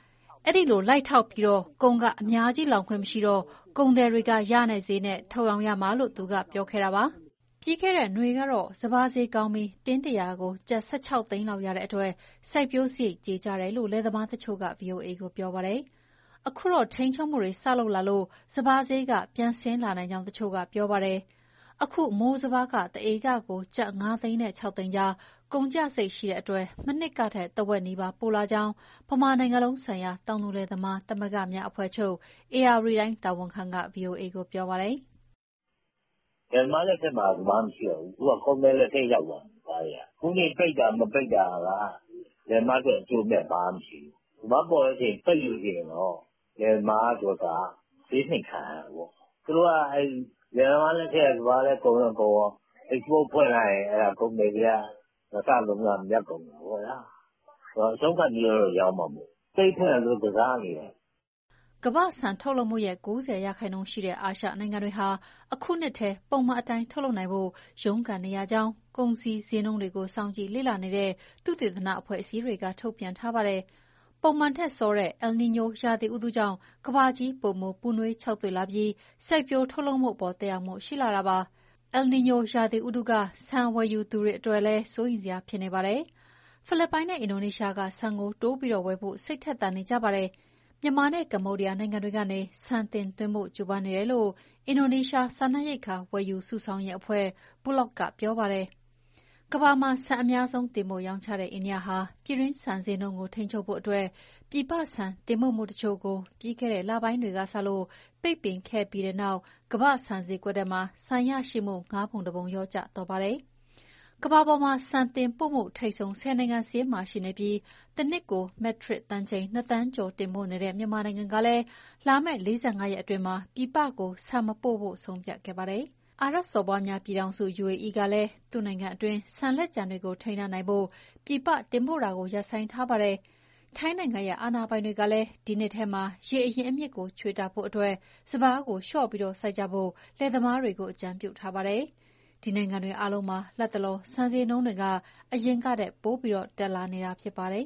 အဲ့ဒီလိုလိုက်ထောက်ပြီးတော့ကုန်ကအများကြီးလောင်ခွင့်မရှိတော့ကုန်သည်တွေကရနိုင်ဈေးနဲ့ထုတ်ရောင်းရမှာလို့သူကပြောခဲ့တာပါပြီးခဲ့တဲ့ຫນွေကတော့စပါးဈေးကောင်းပြီးတင်း100ကိုကျပ်16သိန်းလောက်ရတဲ့အတွက်စိုက်ပျိုးစရိတ်ကြေကြတယ်လို့လယ်သမားတချို့က VOA ကိုပြောပါတယ်အခုတော့ထိန်းချုပ်မှုတွေစလုပ်လာလို့စပါးဈေးကပြန်ဆင်းလာနိုင်ကြောင်းတချို့ကပြောပါတယ်အခုမိုးစပါးကတဧကကိုကျပ်9သိန်းနဲ့6သိန်းကြားကုန်ကျစရိတ်ရှိတဲ့အတွက်မနှစ်ကထက်တဝက်နီးပါးပိုလာကြောင်းဗမာနိုင်ငံလုံးဆိုင်ရာတောင်သူလယ်သမားသမဂ္ဂများအဖွဲ့ချုပ် AR တိုင်းတာဝန်ခံက VOA ကိုပြောပါတယ်လယ်သမားလက်ထက်မှာဘာမှမရှိဘူးသူကကုန်တယ်လက်ထက်ရောက်သွားတယ်ခုနေပိတ်တာမပိတ်တာကလယ်သမားအတွက်အကျိုးမဲ့ဘာမှမရှိဘူးဘာပေါ်တဲ့အချိန်ပိတ်လို့ရှိရင်တော့လယ်သမားတို့ကဈေးနှိမ်ခံရပေါ့သူတို့ကအဲလယ်သမားလက်ထက်ကဘာလဲကုန်ရော export ဖွင့်လိုက်ရင်အဲ့ဒါကုန်တယ်ကြီးကစလုံးကမြတ်ကုန်တယ်ဟောလားအဆုံးခံပြီးတော့ရောင်းမှာမို့စိတ်ဖွင့်လို့ကစားနေတယ်ကမ္ဘာ့ဆန်ထုတ်လုပ်မှုရဲ့90%ရှိတဲ့အာရှနိုင်ငံတွေဟာအခုနှစ်ထဲပုံမှန်အတိုင်းထုတ်လုပ်နိုင်ဖို့ရုန်းကန်နေရကြောင်းကုန်စည်ဈေးနှုန်းတွေကိုစောင့်ကြည့်လေ့လာနေတဲ့သုတေသနအဖွဲ့အစည်းတွေကထုတ်ပြန်ထားပါတယ်။ပုံမှန်ထက်စောတဲ့ El Niño ရာသီဥတုကြောင့်ကမ္ဘာကြီးပိုမိုပူနွေးခြောက်သွေ့လာပြီးစိုက်ပျိုးထုတ်လုပ်မှုအပေါ်သက်ရောက်မှုရှိလာတာပါ။ El Niño ရာသီဥတုကဆန်ဝယ်ယူသူတွေအတွက်လည်းစိုးရိမ်စရာဖြစ်နေပါတယ်။ဖိလစ်ပိုင်နဲ့အင်ဒိုနီးရှားကဆန်ကိုတိုးပြီးဝယ်ဖို့စိတ်ထက်သန်နေကြပါတယ်။မြန်မာနဲ့ကမ္ဘောဒီးယားနိုင်ငံတွေကနေဆန်တင်သွင်းဖို့ကြိုးပမ်းနေတယ်လို့အင်ဒိုနီးရှားစားနပ်ရိက္ခာဝယ်ယူစုဆောင်းရေးအဖွဲ့ Bulog ကပြောပါတယ်။ကမ္ဘာမှာဆန်အများဆုံးတင်ပို့ရောင်းချတဲ့အိန္ဒိယဟာပြည်တွင်းဆန်ဈေးနှုန်းကိုထိန်းချုပ်ဖို့အတွက်ပြည်ပဆန်တင်ပို့မှုတချို့ကိုပြီးခဲ့တဲ့လပိုင်းတွေကစလို့ပိတ်ပင်ခဲ့ပြီးတဲ့နောက်ကမ္ဘာ့ဆန်ဈေးကွက်ထဲမှာဆန်ရရှိမှု5ပုံ1ပုံလျော့ကျသွားပါတယ်။ကမ္ဘာပေါ်မှာဆန်တင်ပို့မှုထိပ်ဆုံး10နိုင်ငံစာရင်းမှာရှိနေပြီးတနှစ်ကိုမက်ထရစ်တန်ချိန်2သန်းကျော်တင်ပို့နေတဲ့မြန်မာနိုင်ငံကလည်းလာမယ့်45ရက်အတွင်းမှာပြည်ပကိုဆန်မပို့ဖို့ဆုံးဖြတ်ခဲ့ပါတယ်။အာရပ်စော်ဘွားများပြည်ထောင်စု UAE ကလည်းသူ့နိုင်ငံအတွင်းဆန်လက်ကျန်တွေကိုထိန်းထားနိုင်ဖို့ပြည်ပတင်ပို့တာကိုရပ်ဆိုင်းထားပါတယ်။ထိုင်းနိုင်ငံရဲ့အာဏာပိုင်တွေကလည်းဒီနှစ်ထဲမှာရေအရင်းအမြစ်ကိုချွေတာဖို့အတွက်စပါးကိုလျှော့ပြီးစိုက်ကြဖို့လယ်သမားတွေကိုအကြံပြုထားပါတယ်။ဒီနိုင်ငံတွေအားလုံးမှာလတ်တလောဆန်ဈေးနှုန်းတွေကအရင်ကထက်ပိုပြီးတက်လာနေတာဖြစ်ပါတယ်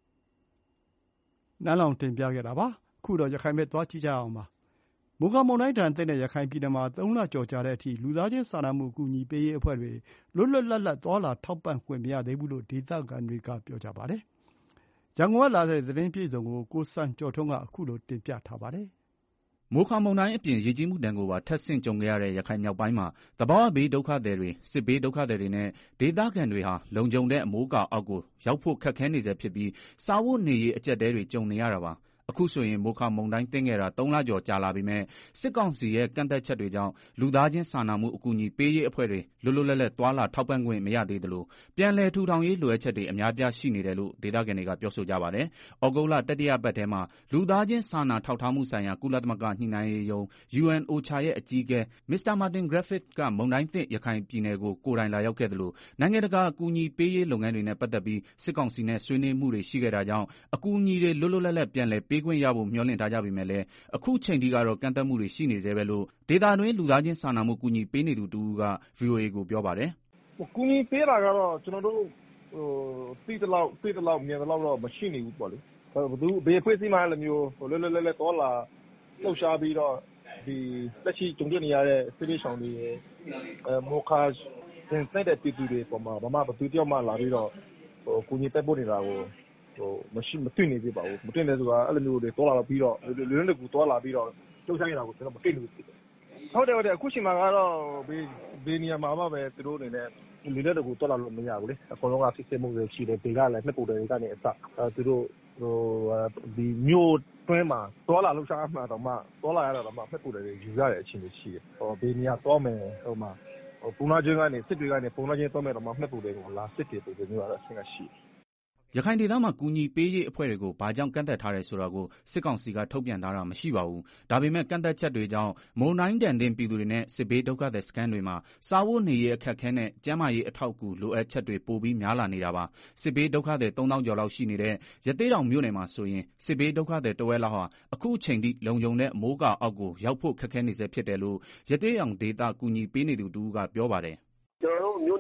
။နန်းလောင်တင်ပြခဲ့တာပါ။အခုတော့ရခိုင်ဘက်သွားကြည့်ကြအောင်ပါ။မိုခါမုန်တိုင်းဒဏ်သင့်တဲ့ရခိုင်ပြည်နယ်မှာ3လကျော်ကြာတဲ့အထိလူသားချင်းစာနာမှုအကူအညီပေးရေးအဖွဲ့တွေလွတ်လွတ်လပ်လပ်သွားလာထောက်ပံ့ခွင့်မရသေးဘူးလို့ဒေသခံတွေကပြောကြပါတယ်။ရန်ကုန်ကလာတဲ့သတင်းပြည့်စုံကိုကိုစံကျော်ထွန်းကအခုလိုတင်ပြထားပါတယ်။မိုခါမုန်တိုင်းအပြင်ရေကြီးမှုဒဏ်ကိုပါထပ်ဆင့်ကြုံခဲ့ရတဲ့ရခိုင်မြောက်ပိုင်းမှာသဘာဝဘေးဒုက္ခသည်တွေစစ်ဘေးဒုက္ခသည်တွေနဲ့ဒေသခံတွေဟာလုံခြုံတဲ့အမိုးအကာအောက်ကိုရောက်ဖို့ခက်ခဲနေဆဲဖြစ်ပြီးစားဝတ်နေရေးအကျပ်အတည်းတွေကြုံနေရတာပါအခုဆိုရင်မိုခါမုန်တိုင်းသင့်ခဲ့တာ3လကျော်ကြာလာပြီမဲ့စစ်ကောင်စီရဲ့ကန့်သက်ချက်တွေကြောင့်လူသားချင်းစာနာမှုအကူအညီပေးရေးအဖွဲ့တွေလွတ်လွတ်လပ်လပ်သွားလာထောက်ပံ့ခွင့်မရသေးသလိုပြန်လည်ထူထောင်ရေးလိုအပ်ချက်တွေအများပြားရှိနေတယ်လို့ဒေသခံတွေကပြောဆိုကြပါတယ်။ဩဂုတ်လတတိယပတ်ထဲမှာလူသားချင်းစာနာထောက်ထားမှုဆိုင်ရာကုလသမဂ္ဂညှိနှိုင်းရေးရုံး UNOCHA ရဲ့အကြီးအကဲ Mr. Martin Griffiths ကမုန်တိုင်းသင့်ရခိုင်ပြည်နယ်ကိုကိုယ်တိုင်လာရောက်ခဲ့သလိုနိုင်ငံတကာအကူအညီပေးရေးလုပ်ငန်းတွေနဲ့ပတ်သက်ပြီးစစ်ကောင်စီနဲ့ဆွေးနွေးမှုတွေရှိခဲ့တာကြောင့်အကူအညီတွေလွတ်လွတ်လပ်လပ်ပြန်လည်ပေးခွင့်ရဖို့မျှော်လင့်ထားကြပေမဲ့လည်းအခုချိန်ထိကတော့ကန့်သတ်မှုတွေရှိနေသေးပဲလို့ဒေသတွင်းလူသားချင်းစာနာမှုကူညီပေးနေသူတူက VOA ကိုပြောပါတယ်။ကူညီပေးတာကတော့ကျွန်တော်တို့သိသလောက်မြင်သလောက်တော့မရှိနေဘူးပေါ့လေ။ဘယ်အဖွဲ့အစည်းမှလည်းမျိုးလွတ်လွတ်လပ်လပ်သွားလာလှုပ်ရှားပြီးတော့ဒီလက်ရှိကြုံတွေ့နေရတဲ့စစ်ပေးဆောင်တွေမိုခါတင်တဲ့ပြည်သူတွေပေါ်မှာဘာမှဘယ်သူတယောက်မှလာပြီးတော့ကူညီတက်ပို့နေတာကိုမရှိမတွေ့နေသေးပါဘူးမတွေ့နေဆိုတာအဲ့လိုမျိုးတွေတော်လာပြီးတော့လူရင်းတွေတော်လာပြီးတော့လှုပ်ရှားနေတာကိုကျွန်တော်မတွေ့နေဘူးဟုတ်တယ်အခုချိန်မှာကတော့ဘေးနေရာမှာပဲသူတို့အနေနဲ့လူတွေတူတော်လာလို့မရဘူးလေအကုန်လုံးကစစ်စစ်မှုတွေရှိတယ်ဒေကလည်းနှစ်ပူတွေကနေအစသူတို့ဒီမျိုးတွင်းမှာတော်လာလှုပ်ရှားမှာတော့မှတော်လာရတော့မှနှစ်ပူတွေယူရတဲ့အခြေအနေရှိတယ်ဘေးနေရာတော့မယ်ဟိုမှာပုံနာချင်းကနေစစ်တွေကနေပုံနာချင်းတော့မယ်တော့မှနှစ်ပူတွေကိုလာစစ်တယ်ပုံမျိုးကတော့အဆင့်ကရှိတယ်ရခိုင်ဒေသမှာကူညီပေးရေးအဖွဲ့တွေကိုဘာကြောင့်ကန့်သက်ထားတယ်ဆိုတာကိုစစ်ကောင်စီကထုတ်ပြန်ထားတာမရှိပါဘူး။ဒါပေမဲ့ကန့်သက်ချက်တွေကြောင့်မုန်တိုင်းဒဏ်သင့်ပြည်သူတွေနဲ့စစ်ဘေးဒုက္ခသည်စခန်းတွေမှာစားဝတ်နေရေးအခက်အခဲနဲ့ကျန်းမာရေးအထောက်အကူလိုအပ်ချက်တွေပိုပြီးများလာနေတာပါ။စစ်ဘေးဒုက္ခသည်3000ကျော်လောက်ရှိနေတဲ့ရသေ့တောင်မြို့နယ်မှာဆိုရင်စစ်ဘေးဒုက္ခသည်တဝက်လောက်ဟာအခုအချိန်ထိလုံခြုံတဲ့မိုးကာအောက်ကိုရောက်ဖို့ခက်ခဲနေဆဲဖြစ်တယ်လို့ရသေ့တောင်ဒေသကူညီပေးနေသူတူကပြောပါတယ်ကျွန်တော်တို့မြို့နယ်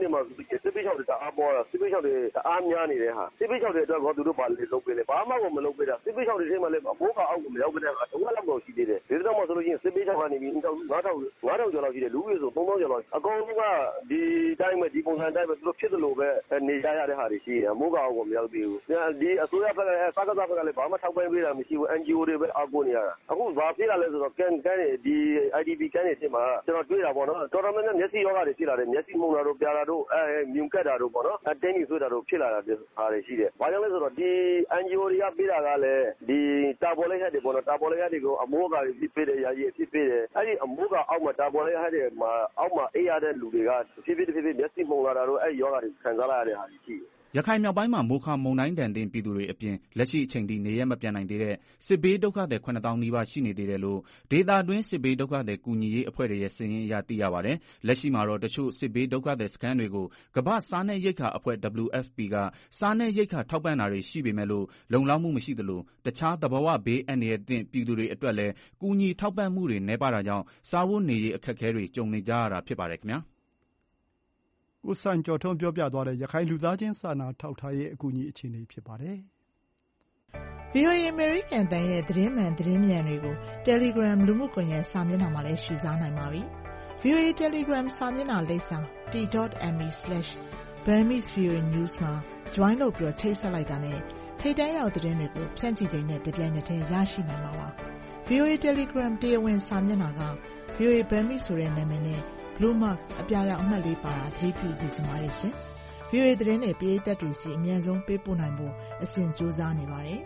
တွေမှာစစ်ပေးချောက်တွေတအားပေါ်တာစစ်ပေးချောက်တွေတအားများနေတဲ့ဟာစစ်ပေးချောက်တွေအတွက်သူတို့ဘာလဲလုပ်ပေးလဲဘာမှကိုမလုပ်ပေးတာစစ်ပေးချောက်တွေထဲမှာလည်းမိုးကအောက်ကိုမရောက်တဲ့အခါတော့လောက်တော့ရှိသေးတယ်ဒီတော့မှဆိုလို့ရှိရင်စစ်ပေးချောက်ကနေပြီး9000ကျော်လောက်ရှိတယ်လူကြီးဆို3000ကျော်လောက်အကုန်လုံးကဒီတိုင်းပဲဒီပုံစံတိုင်းပဲသူတို့ဖြစ်တယ်လို့ပဲနေကြရတဲ့ဟာတွေရှိတယ်မိုးကအောက်ကိုမရောက်သေးဘူးဒီအစိုးရဘက်ကစကားဘက်ကလည်းဘာမှထောက်ပံ့ပေးတာမရှိဘူး NGO တွေပဲအားကိုးနေရတာအခုဘာဖြစ်လာလဲဆိုတော့ကန်တွေဒီ IDP ကန်တွေတင်မှာကျွန်တော်တွေ့တာပေါ့နော်တော်တော်များများမျက်စိရောဂါတွေဖြစ်လာတယ်မျက်စိမှုန်တာတို့ပြာတာတို့မြုံကက်တာတို့ပေါ့နော်တင်းကြီးဆွဲတာတို့ဖြစ်လာတာဟာတွေရှိတယ်ဘာကြောင့်လဲဆိုတော့ဒီ NGO တွေကပေးတာကလည်းဒီတာပေါ်လိုက်ဟက်တွေပေါ့နော်တာပေါ်လိုက်ဟက်တွေကိုအမိုးကာတွေဖြစ်ပေးတယ်ရာကြီးဖြစ်ပေးတယ်အဲ့ဒီအမိုးကာအောက်မှာတာပေါ်လိုက်ဟက်တွေမှာအောက်မှာအေးရတဲ့လူတွေကဖြစ်မျက်စိမှုန်လာတာတို့အဲ့ဒီရောဂါတွေခံစားလာရတဲ့ဟာတွေရှိတယ်ရခိုင်မြောက်ပိုင်းမှာမိုခါမုန်တိုင်းဒဏ်သင့်ပြည်သူတွေအပြင်လက်ရှိအချိန်ထိနေရပ်မပြန်နိုင်သေးတဲ့စစ်ဘေးဒုက္ခသည် 7,000 နီးပါးရှိနေသေးတယ်လို့ဒေသတွင်းစစ်ဘေးဒုက္ခသည်ကူညီရေးအဖွဲ့တွေရဲ့စာရင်းအရသိရပါတယ်။လက်ရှိမှာတော့တချို့စစ်ဘေးဒုက္ခသည်စခန်းတွေကိုကမ္ဘာ့စားနပ်ရိက္ခာအဖွဲ့ WFP ကစားနပ်ရိက္ခာထောက်ပံ့တာတွေရှိပေမဲ့လို့လုံလောက်မှုမရှိသလိုတခြားသဘာဝဘေးအန္တရာယ်သင့်ပြည်သူတွေအတွက်လည်းကူညီထောက်ပံ့မှုတွေနည်းပါးတာကြောင့်စားဝတ်နေရေးအခက်အခဲတွေကြုံနေကြရတာဖြစ်ပါတယ်ခင်ဗျာ။ကိုစံကျော်ထွန်းပြောပြသွားတဲ့ရခိုင်လူသားချင်းစာနာထောက်ထားရေးအကူအညီအခြေအနေဖြစ်ပါတယ်။ VOA အမေရိကန်တန်ရဲ့သတင်းမှန်သတင်းမြန်တွေကို Telegram လူမှုကွန်ရက်စာမျက်နှာမှာလည်းရှုစားနိုင်ပါပြီ။ VOA Telegram စာမျက်နှာလိပ်စာ t.me/Burmese VOA News မှာ join လုပ်ပြီးချိတ်ဆက်လိုက်တာနဲ့ထိပ်တန်းရောက်သတင်းတွေကိုဖြန့်ချိချိန်နဲ့တပြိုင်နက်တည်းရရှိနိုင်မှာပါ။ VOA Telegram တရားဝင်စာမျက်နှာက VOA Burmese ဆိုတဲ့နာမည်နဲ့Blue Mark အပြာရောင်အမှတ်လေးပါတာသတိပြုစီချင်ပါတယ်ရှင်။ VOA သတင်းတွေပရိသတ်တွေစီအမြန်ဆုံးပေးပို့နိုင်ဖို့အစဉ်ကြိုးစားနေပါတယ်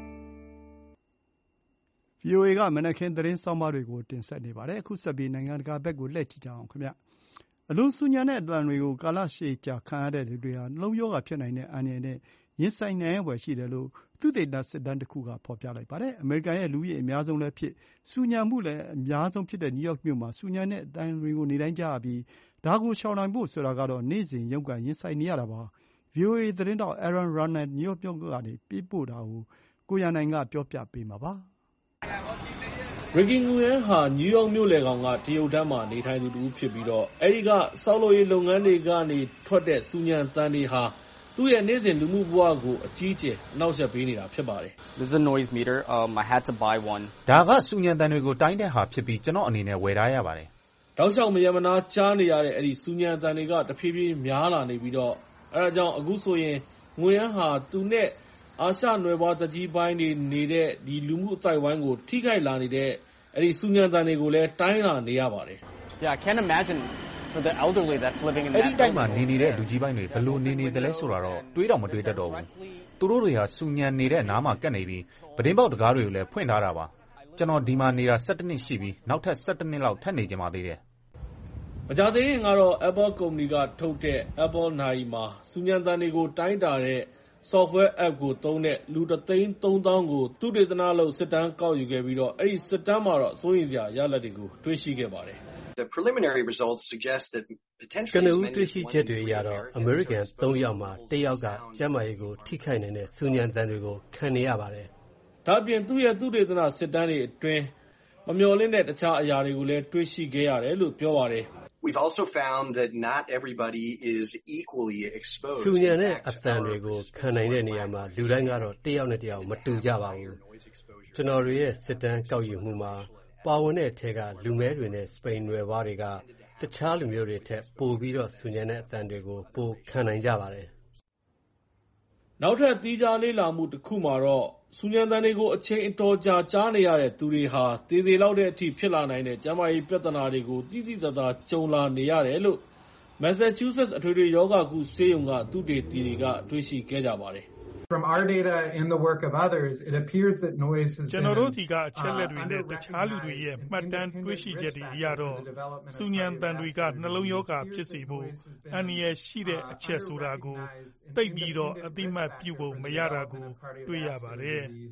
။ VOA ကမနက်ခင်းသတင်းဆောင်းပါးတွေကိုတင်ဆက်နေပါတယ်။အခုဆက်ပြီးနိုင်ငံတကာဘက်ကိုလှည့်ကြည့်ကြအောင်ခင်ဗျ။အလွန်ဆူညံတဲ့အသံတွေကိုကာလရှည်ကြာခံရတဲ့လူတွေဟာနှလုံးရောဂါဖြစ်နိုင်တဲ့အန္တရာယ်နဲ့ရင်ဆိုင်နိုင်ရဖွယ်ရှိတယ်လို့သုတေသနစစ်တမ်းတစ်ခုကဖော်ပြလိုက်ပါတယ်။အမေရိကန်ရဲ့လူဦးရေအများဆုံးလည်းဖြစ်ဆူညံမှုလည်းအများဆုံးဖြစ်တဲ့နယူးယောက်မြို့မှာဆူညံတဲ့အသံတွေကိုနေ့တိုင်းကြားရပြီးဒါကိုရှောင်နိုင်ဖို့ဆိုတာကတော့နေ့စဉ်ရုန်းကန်ရင်ဆိုင်နေရတာပါ။ VOA သတင်းထောက် Aaron Ronald နယူးယောက်မြို့ကနေပေးပို့တာကိုကိုရန်နိုင်ကပြောပြပေးမှာပါ။ Ricky Nguyen ဟာနယူးယောက်မြို့လယ်ခေါင်ကတရုတ်တန်းမှာနေထိုင်သူတစ်ဦးဖြစ်ပြီးအဲဒီကဆောက်လုပ်ရေးလုပ်ငန်းတွေကနေထွက်တဲ့ဆူညံသံတွေဟာသူ့ရဲ့နေ့စဉ်လူမှုဘဝကိုအကြီးအကျယ်အနှောက်အယှက်ပေးနေတာဖြစ်ပါတယ်။ This is a noise meter. I had to buy one. ဒါကဆူညံသံတွေကိုတိုင်းတဲ့ဟာဖြစ်ပြီးကျွန်တော်အနေနဲ့ဝယ်ထားရပါတယ်။တောက်လျှောက်မရမနာကြားနေရတဲ့အဲဒီဆူညံသံတွေကတဖြည်းဖြည်းများလာနေပြီးအဲဒါကြောင့်အခုဆိုရင်ငွေရန်ဟာသူနဲ့အာရှနွယ်ဖွားသက်ကြီးပိုင်းတွေနေတဲ့ဒီလူမှုအသိုက်အဝိုင်းကိုထိခိုက်လာနေတဲ့အဲဒီဆူညံသံတွေကိုလည်းတိုင်းလာနေရပါတယ်။ Yeah, I can't imagine for the elderly that's living in that. အဲဒီတိုက်မှာနေနေတဲ့လူကြီးပိုင်းတွေဘယ်လိုနေတယ်လဲဆိုတာတော့တွေးတော့မတွေးတတ်တော့ဘူး။သူတို့တွေဟာဆူညံနေတဲ့နားမှာကပ်နေပြီးပတင်းပေါက်တကားတွေကိုလည်းဖွင့်ထားတာပါ။ကျွန်တော်ဒီမှာနေတာ17နှစ်ရှိပြီးနောက်ထပ်17နှစ်လောက်ထပ်နေကြပါသေးတယ်။မကြသေးရင်ကတော့ Apple ကုမ္ပဏီကထုတ်တဲ့ Apple နာရီမှာဆူညံသံတွေကိုတိုင်းတာတဲ့ software app ကိုသုံးတဲ့လူ 1,300,000 ကိုသုတေသနလုပ်စစ်တမ်းကောက်ယူခဲ့ပြီးအဲဒီစစ်တမ်းမှာတော့စိုးရိမ်စရာရလဒ်တွေကိုတွေ့ရှိခဲ့ပါတယ်။ The preliminary results suggest that potentially ကနဦးတွေ့ရှိချက်တွေအရတော့အမေရိကန်3ယောက်မှာ1ယောက်ကကျန်းမာရေးကိုထိခိုက်နိုင်တဲ့ဆူညံသံတွေကိုခံနေရပါတယ်။ဒါ့အပြင်သူ့ရဲ့သုတေသနစစ်တမ်းတွေအတွင်းမမျှော်လင့်တဲ့တခြားအရာတွေကိုလည်းတွေ့ရှိခဲ့ရတယ်လို့ပြောပါတယ်။ We've also found that not everybody is equally exposed. ဆူညံတဲ့အသံတွေကိုခံနိုင်တဲ့နေရာမှာလူတိုင်းကတော့တစ်ယောက်နဲ့တစ်ယောက်မတူကြပါဘူး။ကျွန်တော်တို့ရဲ့စစ်တမ်းကောက်ယူမှုမှာပါဝင်တဲ့အထက်ကလူမဲတွေနဲ့စပိန်နွယ်ဖွားတွေကတခြားလူမျိုးတွေထက်ပိုပြီးဆူညံတဲ့အသံတွေကိုပိုခံနိုင်ကြပါတယ်။နောက်ထပ်သီးခြားလေ့လာမှုတစ်ခုမှာတော့ဆူညံသံတွေကိုအချိန်အတော်ကြာကြားနေရတဲ့သူတွေဟာသေသေးလောက်တဲ့အထိဖြစ်လာနိုင်တဲ့ကျန်းမာရေးပြဿနာတွေကိုသိသိသာသာကြုံလာနေရတယ်လို့ Massachusetts အထွေထွေရောဂါကုဆေးရုံကသုတေသီတွေကတွေ့ရှိခဲ့ကြပါတယ်။ From our data and the work of others, it appears that noise has been ကျွန်တော်တို့စီကအချက်လက်တွေနဲ့တခြားလူတွေရဲ့မှတ်တမ်းတွေ့ရှိချက်တွေအရတော့ဆူညံသံတွေကနှလုံးရောဂါဖြစ်စေဖို့အန္တရာယ်ရှိတဲ့အချက်ဆိုတာကိုသိပြီးတော့အသိမှတ်ပြုဖို့မရတာကိုတွေ့ရပါတယ်။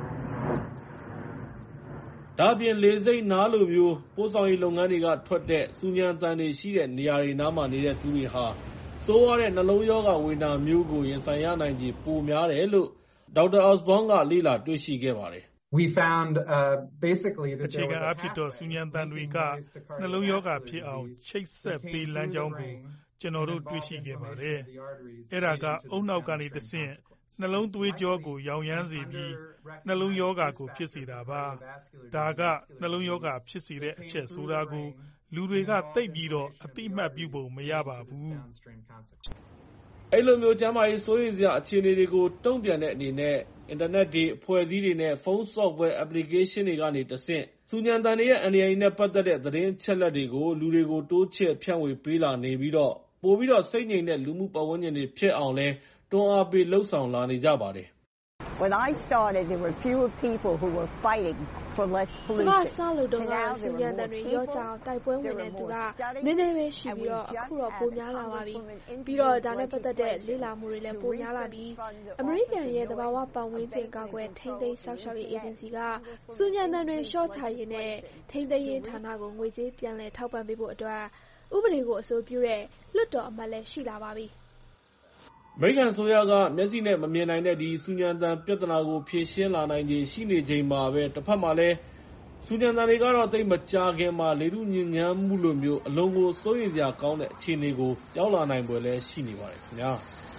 ဒါ့ပြင်လေစိတ်နားလိုမျိုးပို့ဆောင်ရေးလုပ်ငန်းတွေကထွက်တဲ့ဆူညံသံတွေရှိတဲ့နေရာတွေနားမှာနေတဲ့သူတွေဟာဆိုးရွားတဲ့နှလုံးရောဂါဝေဒနာမျိုးကိုရင်ဆိုင်ရနိုင်ခြေပိုများတယ်လို့ဒေါက်တာ Osborne ကလေ့လာတွေ့ရှိခဲ့ပါတယ်။ We found basically that အခြေခံအားဖြင့်တော့ဆူညံသံတွေကနှလုံးရောဂါဖြစ်အောင်ချိတ်ဆက်ပေးလမ်းကြောင်းကိုကျွန်တော်တို့တွေ့ရှိခဲ့ပါတယ်။အဲ့ဒါက ဦးနှောက်ကနေတဆင့်နှလုံးသွေးကြောကိုရောင်ရမ်းစေပြီးနှလုံးရောဂါကိုဖြစ်စေတာပါ။ဒါကနှလုံးရောဂါဖြစ်စေတဲ့အချက်ဆိုတာကိုလူတွေကသိပ်ပြီးတော့အသိအမှတ်ပြုဖို့မရပါဘူး။အဲ့လိုမျိုးကျန်းမာရေးစိုးရိမ်စရာအခြေအနေတွေကိုတုံ့ပြန်တဲ့အနေနဲ့အင်တာနက်တွေအဖွဲ့အစည်းတွေနဲ့ဖုန်း software application တွေကနေတဆင့်ဆူညံသံတွေရဲ့အန္တရာယ်နဲ့ပတ်သက်တဲ့သတင်းအချက်အလက်တွေကိုလူတွေကိုတိုးချဲ့ဖြန့်ဝေပေးလာနေပြီးတော့ပိုပြီးတော့စိတ်ငြိမ်တဲ့လူမှုပတ်ဝန်းကျင်တွေဖြစ်အောင်လဲတွန်းအားပေးလှုံ့ဆော်လာနေကြပါတယ်။ When I started, there were fewer people who were fighting for less pollution. ကျွန်မစလို့တော့ဆူညံတဲ့တွေရောကြအောင်တိုက်ပွဲဝင်တဲ့သူကနည်းနည်းပဲရှိပြီးတော့အခုတော့ပိုများလာပါပြီ။ပြီးတော့ဒါနဲ့ပတ်သက်တဲ့လေ့လာမှုတွေလည်းပိုများလာပြီးအမေရိကန်ရဲ့သဘာဝပတ်ဝန်းကျင်ကာကွယ်ထိန်းသိမ်းစောင့်ရှောက်ရေးအေဂျင်စီကဆူညံတဲ့တွေရှော့ချရေးနဲ့ထိန်းသိမ်းရေးဌာနကိုငွေကြေးပြန်လည်ထောက်ပံ့ပေးဖို့အတွက်ဥပဒေကိုအဆိုပြုတဲ့လွှတ်တော်အမတ်လည်းရှိလာပါပြီ။အမေရိကန်အစိုးရကမျက်စိနဲ့မမြင်နိုင်တဲ့ဒီဆူညံသံပြဿနာကိုဖြေရှင်းလာနိုင်ခြေရှိနေချိန်မှာပဲတစ်ဖက်မှာလည်းဆူညံသံတွေကတော့သိပ်မကြာခင်မှာလေထုညစ်ညမ်းမှုလိုမျိုးအလွန်ကိုစိုးရိမ်စရာကောင်းတဲ့အခြေအနေကိုရောက်လာနိုင်ဖွယ်လည်းရှိနေပါတယ်ခင်ဗျာ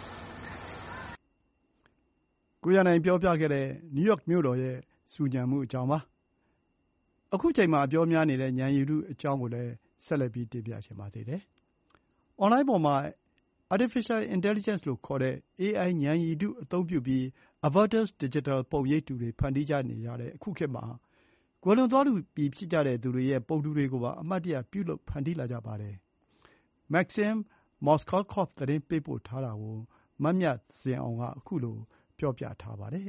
။ကိုရနိုင်ပြောပြခဲ့တဲ့နယူးယောက်မြို့တော်ရဲ့ဆူညံမှုအကြောင်းပါ။အခုချိန်မှာအပြောများနေတဲ့ဉာဏ်ရည်တုအကြောင်းကိုလည်းဆက်လက်ပြီးတင်ပြချင်ပါသေးတယ်။ အွန်လိုင်းပေါ်မှာArtificial Intelligence လို့ခေါ်တဲ့ AI ဉာဏ်ရည်တုအသုံးပြုပြီး Avatars Digital ပုံရိပ်တုတွေဖန်တီးကြနေကြတဲ့အခုခေတ်မှာကွယ်လွန်သွားပြီဖြစ်ကြတဲ့သူတွေရဲ့ပုံတူတွေကိုပါအမှတ်တရပြုလုပ်ဖန်တီးလာကြပါတယ်။ Maxim Moskalkov သတင်းပေးပို့ထားတာကိုမမြဇင်အောင်ကအခုလိုပြောပြထားပါတယ်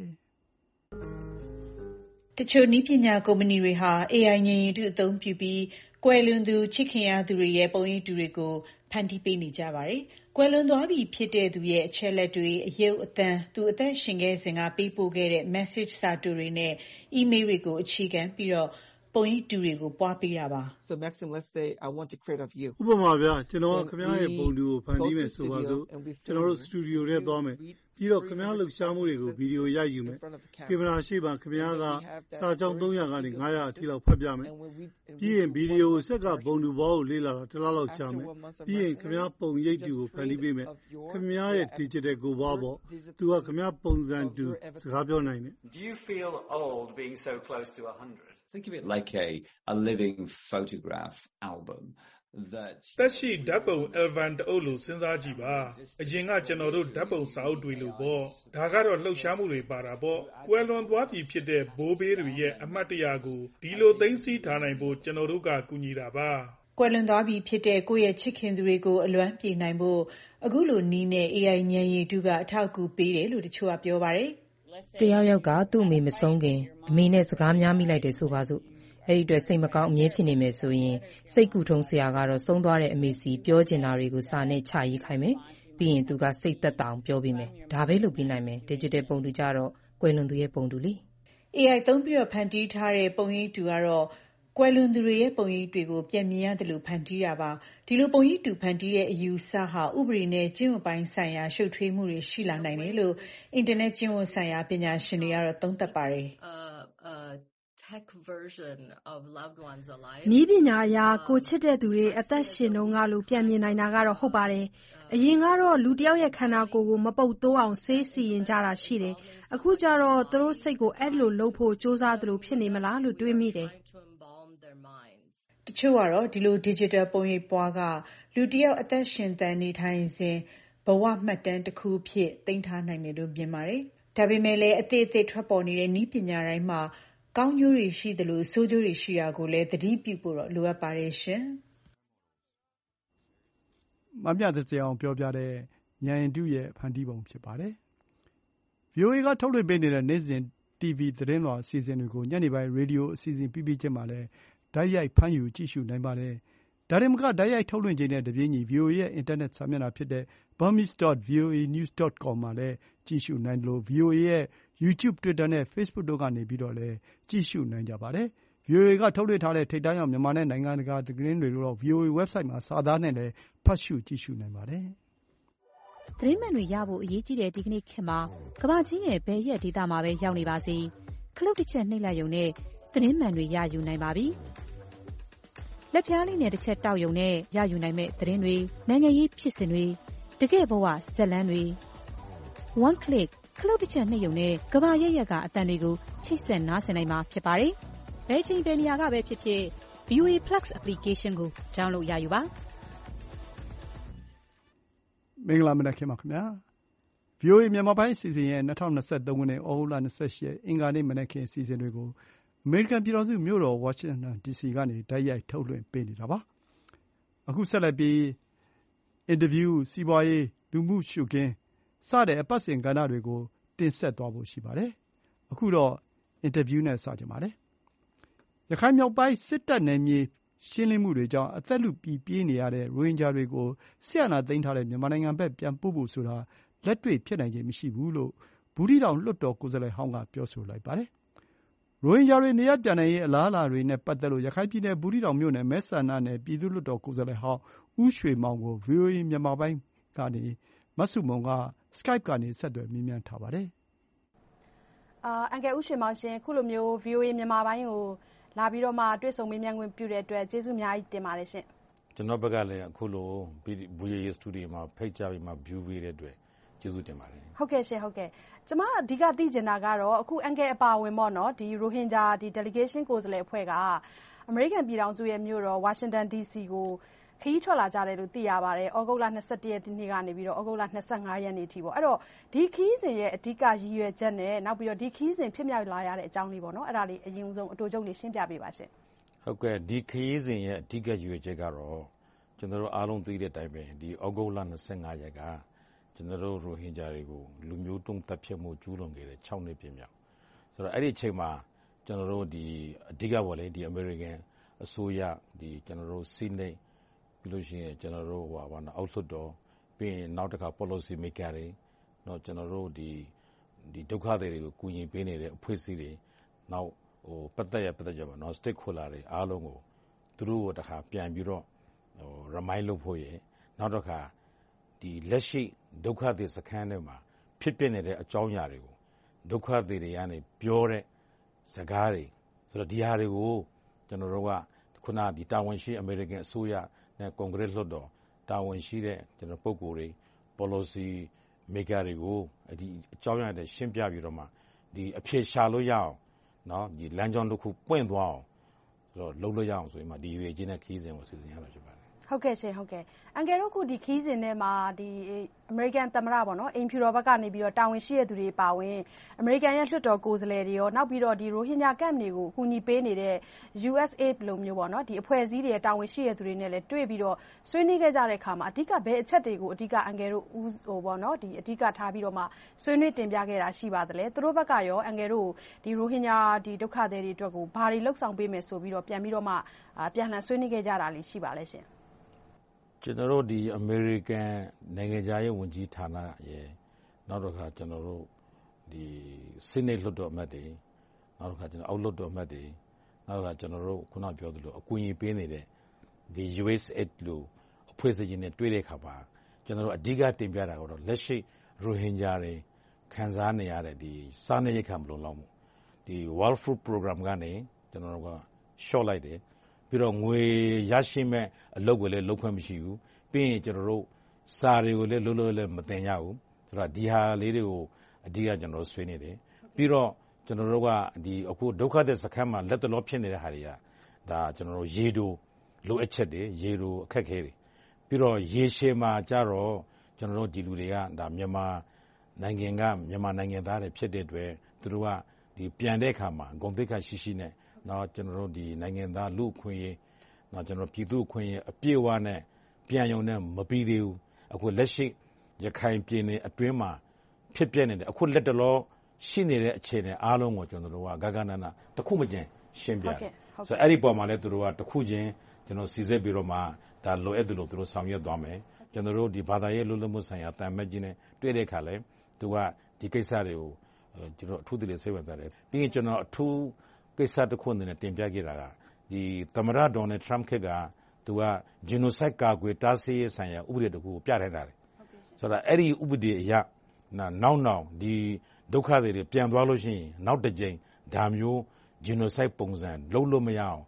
။တချို့နည်းပညာကုမ္ပဏီတွေဟာ AI ဉာဏ်ရည်တုအသုံးပြုပြီးကွယ်လွန်သူချစ်ခင်ရသူတွေရဲ့ပုံရိပ်တုတွေကိုဖန်တီးပေးနေကြပါတယ်။ကွယ်လွန်သွားပြီဖြစ်တဲ့သူရဲ့အချက်အလက်တွေအရုပ်အသံသူအသက်ရှင်ခဲ့စဉ်ကပေးပို့ခဲ့တဲ့ message စာတူတွေနဲ့ email တွေကိုအခြေခံပြီးတော့ပုံရိပ်တုတွေကိုပွားပေးတာပါ။ So Maxim, let's say I want to create of you. ဥပမာဗျာကျွန်တော်ကခင်ဗျားရဲ့ပုံတူကိုဖန်တီးမယ်ဆိုပါစို့ကျွန်တော်တို့စတူဒီယိုထဲသွားမယ်ပြီးတော့ခင်ဗျားလှုပ်ရှားမှုတွေကိုဗီဒီယိုရိုက်ယူမယ်ကင်မရာရှိပါခင်ဗျားကစာကြောင်း300ကနေ900အထိလောက်ဖတ်ပြမယ်ပြီးရင်ဗီဒီယိုကိုဆက်ကပုံတူဘောကိုလေ့လာတာတစ်လလောက်ကြာမယ်ပြီးရင်ခင်ဗျားပုံရိပ်တူကိုဖန်တီးပေးမယ်ခင်ဗျားရဲ့ digital ကိုဘွားပေါ့သူကခင်ဗျားပုံစံတူစကားပြောနိုင်တယ် Do you feel old being so close to 100? Think of it like a living photograph album. သက်ရှိဓာတ်ပုံအယ်ဘမ်တအုပ်လို့စဉ်းစားကြည့်ပါအရင်ကကျွန်တော်တို့ဓာတ်ပုံစာအုပ်တွေလို့ပေါ့ဒါကတော့လှုပ်ရှားမှုတွေပါတာပေါ့ကွယ်လွန်သွားပြီဖြစ်တဲ့ဘိုးဘေးတွေရဲ့အမှတ်တရကိုဒီလိုသိမ်းဆည်းထားနိုင်ဖို့ကျွန်တော်တို့ကကူညီတာပါကွယ်လွန်သွားပြီဖြစ်တဲ့ကိုယ့်ရဲ့ချစ်ခင်သူတွေကိုအလွမ်းပြေနိုင်ဖို့အခုလိုနီးနဲ့ AI ဉာဏ်ရည်တုကအထောက်အကူပေးတယ်လို့တချို့ကပြောပါတယ်တယောက်ယောက်ကသူ့အမေမဆုံးခင်အမေနဲ့စကားများမိလိုက်တယ်ဆိုပါစို့အဲ့ဒီအတွက်စိတ်မကောင်းအမြဲဖြစ်နေမယ်ဆိုရင်စိတ်ကူထုံးဆရာကတော့ဆုံးသွားတဲ့အမေစီပြောချင်တာတွေကိုစာနဲ့ချရေးခိုင်းမယ်ပြီးရင်သူကစိတ်သက်သာအောင်ပြောပေးမယ်ဒါပဲလုပ်ပေးနိုင်မယ် digital ပုံတူကြတော့ကွယ်လွန်သူရဲ့ပုံတူလေ AI သုံးပြီးတော့ဖန်တီးထားတဲ့ပုံရိပ်တူကတော့ကွယ်လွန်သူတွေရဲ့ပုံရိပ်တွေကိုပြန်မြင်ရတယ်လို့ဖန်တီးတာပါဒီလိုပုံရိပ်တူဖန်တီးတဲ့အယူအဆဟာဥပဒေနဲ့ကျင့်ဝတ်ပိုင်းဆိုင်ရာရှုပ်ထွေးမှုတွေရှိလာနိုင်တယ်လို့အင်တာနက်ကျင့်ဝတ်ဆိုင်ရာပညာရှင်တွေကတော့သုံးသပ်ပါတယ်နည်းပညာအရကိုချစ်တဲ့သူတွေအသက်ရှင်တုန်းကလိုပြန်မြင်နိုင်တာကတော့ဟုတ်ပါတယ်။အရင်ကတော့လူတယောက်ရဲ့ခန္ဓာကိုယ်ကိုမပုတ်သိုးအောင်ဆေးစီရင်ကြတာရှိတယ်။အခုကျတော့သူတို့စိတ်ကိုအဲ့လိုလုပ်ဖို့စူးစမ်းသလိုဖြစ်နေမလားလို့တွေးမိတယ်။တချို့ကတော့ဒီလို digital ပုံရိပ်ပွားကလူတယောက်အသက်ရှင်သန်နေထိုင်စဉ်ဘဝမှတ်တမ်းတစ်ခုဖြစ်သိမ်းထားနိုင်တယ်လို့မြင်ပါတယ်။ဒါပေမဲ့လည်းအသေးအသေးထွက်ပေါ်နေတဲ့နည်းပညာတိုင်းမှာကောင်းကျိုးတွေရှိသလိုဆိုးကျိုးတွေရှိတာကိုလည်းသတိပြုဖို့တော့လိုအပ်ပါတယ်ရှင်။မမြသစအောင်ပြောပြတဲ့ဉာဏ်ရည်တုရဲ့ဖန်တီးပုံဖြစ်ပါတယ်။ VOA ကထုတ်လွှင့်ပေးနေတဲ့နေ့စဉ် TV သတင်းလွှာအစီအစဉ်တွေကိုညနေပိုင်းရေဒီယိုအစီအစဉ်ပြီးချင်းမှလည်းတိုက်ရိုက်ဖမ်းယူကြည့်ရှုနိုင်ပါတယ်။ဒါတင်မကတိုက်ရိုက်ထုတ်လွှင့်ခြင်းနဲ့တပြေးညီ VOA ရဲ့အင်တာနက်စာမျက်နှာဖြစ်တဲ့ burmese.voanews.com မှာလည်းကြည့်ရှုနိုင်တယ်လို့ VOA ရဲ့ YouTube, Twitter နဲ့ Facebook တို့ကနေပြီးတော့လည်းကြည့်ရှုနိုင်ကြပါတယ်။ VOA ကထုတ်လွှင့်ထားတဲ့ထိပ်တန်းရောက်မြန်မာနဲ့နိုင်ငံတကာသတင်းတွေတော့ VOA website မှာစာသားနဲ့လည်းဖတ်ရှုကြည့်ရှုနိုင်ပါတယ်။သတင်းမှန်တွေရဖို့အရေးကြီးတဲ့ဒီကနေ့ခေတ်မှာကမ္ဘာကြီးရဲ့ဘယ်ရက်ဒေသမှာပဲရောက်နေပါစေခလုတ်တစ်ချက်နှိပ်လိုက်ရုံနဲ့သတင်းမှန်တွေရယူနိုင်ပါပြီ။လက်ဖျားလေးနဲ့တစ်ချက်တောက်ရုံနဲ့ရယူနိုင်မဲ့သတင်းတွေနိုင်ငံရေးဖြစ်စဉ်တွေတကယ်ဘဝဇက်လန်းတွေ one click ခလုတ်တစ်ချက်နှိပ်ရုံနဲ့ကဘာရက်ရက်ကအတန်တွေကိုချိတ်ဆက်နားဆင်နိုင်မှာဖြစ်ပါတယ်ဘယ်ချိန်ဘယ်နေရာကပဲဖြစ်ဖြစ် VOA Plus application ကို download ရယူပါမင်္ဂလာမနက်ခင်းပါခင်ဗျာ VOA မြန်မာပိုင်းအစီအစဉ်ရဲ့2023ခုနှစ်ဩဂုတ်လ28ရက်အင်္ဂါနေ့မနက်ခင်းအစီအစဉ်တွေကိုအမေရိကန်ပြည်ထောင်စုမြို့တော်ဝါရှင်တန် DC ကနေတိုက်ရိုက်ထုတ်လွှင့်ပေးနေတာပါအခုဆက်လက်ပြီးအင်တာဗျူးစီးပွားရေးလူမှုရှုခင်းစတဲ့အပတ်စဉ်ကဏ္ဍတွေကိုတင်ဆက်သွားဖို့ရှိပါတယ်အခုတော့အင်တာဗျူးနဲ့စကြပါတယ်ရခိုင်မြောက်ပိုင်းစစ်တပ်နယ်မြေရှင်းလင်းမှုတွေကြောင့်အသက်လုပြေးနေရတဲ့ရိုဟင်ဂျာတွေကိုစစ်အာဏာသိမ်းထားတဲ့မြန်မာနိုင်ငံဘက်ပြန်ပို့ဖို့ဆိုတာလက်တွေ့ဖြစ်နိုင်ခြေမရှိဘူးလို့ဘူးသီးတောင်လွှတ်တော်ကိုယ်စားလှယ်ဟောင်းကပြောဆိုလိုက်ပါတယ်။ရိုဟင်ဂျာတွေနေရပ်ပြန်နိုင်ရေးအလားအလာတွေနဲ့ပတ်သက်လို့ရခိုင်ပြည်နယ်ဘူးသီးတောင်မြို့နယ်မဲဆန္ဒနယ်ပြည်သူ့လွှတ်တော်ကိုယ်စားလှယ်ဟောင်းဦးရွှေမောင်ကို VOA မြန်မာပိုင်းကနေမဆုမွန်က Skype ကနေဆက်သွယ်မေးမြန်းထားပါတယ်။အန်ကယ်ဦးရွှေမောင်ရှင်ခုလိုမျိုး VOA မြန်မာပိုင်းကိုလာပြီးတော့မှတွေ့ဆုံမေးမြန်းခွင့်ပြုတဲ့အတွက်ကျေးဇူးအများကြီးတင်ပါတယ်ရှင်။ကျွန်တော်ဘက်ကလည်းအခုလို VOA စတူဒီယိုမှာဖိတ်ကြားပြီးမှ view ပေးတဲ့အတွက်ကျေးဇူးတင်ပါတယ်။ဟုတ်ကဲ့ရှင်ဟုတ်ကဲ့။ကျွန်မအဓိကသိချင်တာကတော့အခုအန်ကယ်အပါဝင်ပေါ့နော်ဒီရိုဟင်ဂျာဒီ delegation ကိုယ်စားလှယ်အဖွဲ့ကအမေရိကန်ပြည်ထောင်စုရဲ့မြို့တော်ဝါရှင်တန် DC ကိုခရီးထွက်လာကြတယ်လို့သိရပါတယ်။ဩဂုတ်လ21ရက်နေ့ကနေပြီးတော့ဩဂုတ်လ25ရက်နေ့ထိပေါ့။အဲ့တော့ဒီခရီးစဉ်ရဲ့အဓိကရည်ရွယ်ချက်နဲ့နောက်ပြီးတော့ဒီခရီးစဉ်ဖြစ်မြောက်လာရတဲ့အကြောင်းလေးပေါ့နော်။အဲ့ဒါလေးအရင်ဆုံးအတူချုပ်လေးရှင်းပြပေးပါရှင်။ဟုတ်ကဲ့ဒီခရီးစဉ်ရဲ့အဓိကရည်ရွယ်ချက်ကတော့ကျွန်တော်တို့အားလုံးသိတဲ့အတိုင်းပဲဒီဩဂုတ်လ25ရက်ကကျွန်တော်တို့ရိုဟင်ဂျာတွေကိုလူမျိုးတုံးတပ်ဖြတ်မှုကျူးလွန်ခဲ့တဲ့6နှစ်ပြည့်မြောက်ဆိုတော့အဲ့ဒီအချိန်မှာကျွန်တော်တို့ဒီအဓိကပေါ့လေဒီအမေရိကန်အစိုးရဒီကျွန်တော်တို့စီနိတ်ပြီးလို့ရှိရင်ကျွန်တော်တို့အောက်လွှတ်တော်ပြီးရင်နောက်တစ်ခါ policy maker တွေတော့ကျွန်တော်တို့ဒီဒုက္ခသည်တွေကိုကူညီပေးနေတဲ့အဖွဲ့အစည်းတွေနောက်ပတ်သက်ကြပါနော် stakeholder တွေအားလုံးကိုသူတို့ကိုတစ်ခါပြန်ပြီးတော့remind လုပ်ဖို့ရနောက်တစ်ခါဒီလက်ရှိဒုက္ခသည်စခန်းတွေမှာဖြစ်ပျက်နေတဲ့အကြောင်းအရာတွေကိုဒုက္ခသည်တွေကနေပြောတဲ့စကားတွေဆိုတော့ဒီဟာတွေကိုကျွန်တော်တို့ကခုနဒီတာဝန်ရှိအမေရိကန်အစိုးရနဲ့ကွန်ဂရက်လွှတ်တော်တာဝန်ရှိတဲ့ကျွန်တော်ပုဂ္ဂိုလ်တွေ policy maker တွေကိုဒီအကြောင်းအရာတွေရှင်းပြပြီးတော့မှဒီအဖြေရှာလို့ရအောင်နော်ဒီလမ်းကြောင်းတစ်ခုပွင့်သွားအောင်ဆိုတော့လုပ်လို့ရအောင်ဆိုရင်မှဒီရွေချင်းနဲ့ခီးစဉ်ကိုစီစဉ်ရတာဖြစ်ပါတယ်ဟုတ်ကဲ့ရှင်ဟုတ်ကဲ့အန်ကယ်တို့ခုဒီခီးစဉ်ထဲမှာဒီအမေရိကန်သမ္မတပေါ့နော်အိမ်ဖြူတော်ဘက်ကနေပြီးတော့တာဝန်ရှိတဲ့သူတွေပါဝင်အမေရိကန်ရဲ့လွှတ်တော်ကိုယ်စားလှယ်တွေရောနောက်ပြီးတော့ဒီရိုဟင်ဂျာကမ်တွေကိုအကူအညီပေးနေတဲ့ USAID လိုမျိုးပေါ့နော်ဒီအဖွဲ့အစည်းတွေတာဝန်ရှိတဲ့သူတွေနဲ့လည်းတွေ့ပြီးတော့ဆွေးနွေးခဲ့ကြတဲ့အခါမှာအဓိကဘယ်အချက်တွေကိုအဓိကအန်ကယ်တို့ပေါ့နော်ဒီအဓိကထားပြီးတော့မှဆွေးနွေးတင်ပြခဲ့တာရှိပါသလဲသူတို့ဘက်ကရောအန်ကယ်တို့ဒီရိုဟင်ဂျာဒီဒုက္ခသည်တွေအတွက်ကိုဘာတွေလှုပ်ဆောင်ပေးမယ်ဆိုပြီးတော့ပြန်ပြီးတော့မှပြန်လှန်ဆွေးနွေးခဲ့ကြတာလေးရှိပါလဲရှင်ကျွန်တော်တို့ဒီအမေရိကန်နိုင်ငံခြားရေးဝန်ကြီးဌာနရဲ့နောက်တစ်ခါကျွန်တော်တို့ဒီဆီနိတ်လွှတ်တော်အမတ်တွေနောက်တစ်ခါကျွန်တော်အောက်လွှတ်တော်အမတ်တွေနောက်တစ်ခါကျွန်တော်တို့ခုနပြောသလိုအကူအညီပေးနေတဲ့ဒီ USAID လို့အဖွဲ့အစည်းတွေနဲ့တွေ့တဲ့အခါမှာကျွန်တော်တို့အဓိကတင်ပြတာကတော့လက်ရှိရိုဟင်ဂျာတွေခံစားနေရတဲ့ဒီစားနပ်ရိက္ခာမလုံလောက်မှုဒီ World Food Program ကနေကျွန်တော်တို့က short လိုက်တယ်ပြီးတော့ငွေရရှိမဲ့အလုပ်ကိုလည်းလုပ်ခွင့်မရှိဘူးပြီးရင်ကျွန်တော်တို့စာတွေကိုလည်းလုံးလုံးလည်းမတင်ရဘူးဆိုတော့ဒီဟာလေးတွေကိုအဓိကကျွန်တော်တို့ဆွေးနေတယ်ပြီးတော့ကျွန်တော်တို့ကဒီအခုဒုက္ခသည်စခန်းမှာလက်တလောဖြစ်နေတဲ့ဟာတွေကဒါကျွန်တော်တို့ရေတိုလိုအပ်ချက်တွေရေတိုအခက်ခဲတွေပြီးတော့ရေရှည်မှာကြတော့ကျွန်တော်တို့ဒီလူတွေကဒါမြန်မာနိုင်ငံသားတွေဖြစ်တဲ့အတွက်သူတို့ကဒီပြန်တဲ့အခါမှာဂုဏ်သိက္ခာရှိနဲ့နော်ကျွန်တော်တို့ဒီနိုင်ငံသားလူအခွင့်အရေးနော်ကျွန်တော်ပြည်သူအခွင့်အရေးအပြည့်အဝနဲ့ပြန်ရုံနဲ့မပြီးသေးဘူးအခုလက်ရှိရခိုင်ပြည်နယ်အတွင်းမှာဖြစ်ပြနေတယ်အခုလက်တလောရှိနေတဲ့အခြေအနေအားလုံးကိုကျွန်တော်တို့ကဂဂနနာတစ်ခုမကျန်ရှင်းပြတယ်ဆိုတော့အဲ့ဒီပုံမှာလည်းသူတို့ကတစ်ခုချင်းကျွန်တော်စီစစ်ပြီးတော့မှဒါလိုအပ်တယ်လို့သူတို့ဆောင်ရွက်သွားမယ်ကျွန်တော်တို့ဒီဘာသာရေးလူလူမှုဆိုင်ရာတန်မတ်ကြီးနဲ့တွေ့တဲ့အခါလဲသူကဒီကိစ္စတွေကိုကျွန်တော်အထူးတည်းစိတ်ဝင်စားတယ်ပြီးရင်ကျွန်တော်အထူးကိစ္စတစ်ခုနဲ့တင်ပြခဲ့တာကဒီသမ္မတဒေါ်နယ်ထရမ့်ခေတ်ကသူက genocide ကာကွယ်တားဆီးရေးဆိုင်ရာဥပဒေတစ်ခုကိုပြဋ္ဌာန်းထားတယ်ဆိုတော့အဲ့ဒီဥပဒေအရနောက်ဒီဒုက္ခတွေပြန်သွားလို့ရှိရင်နောက်တစ်ကြိမ်ဒါမျိုး genocide ပုံစံလုံးလို့မရအောင်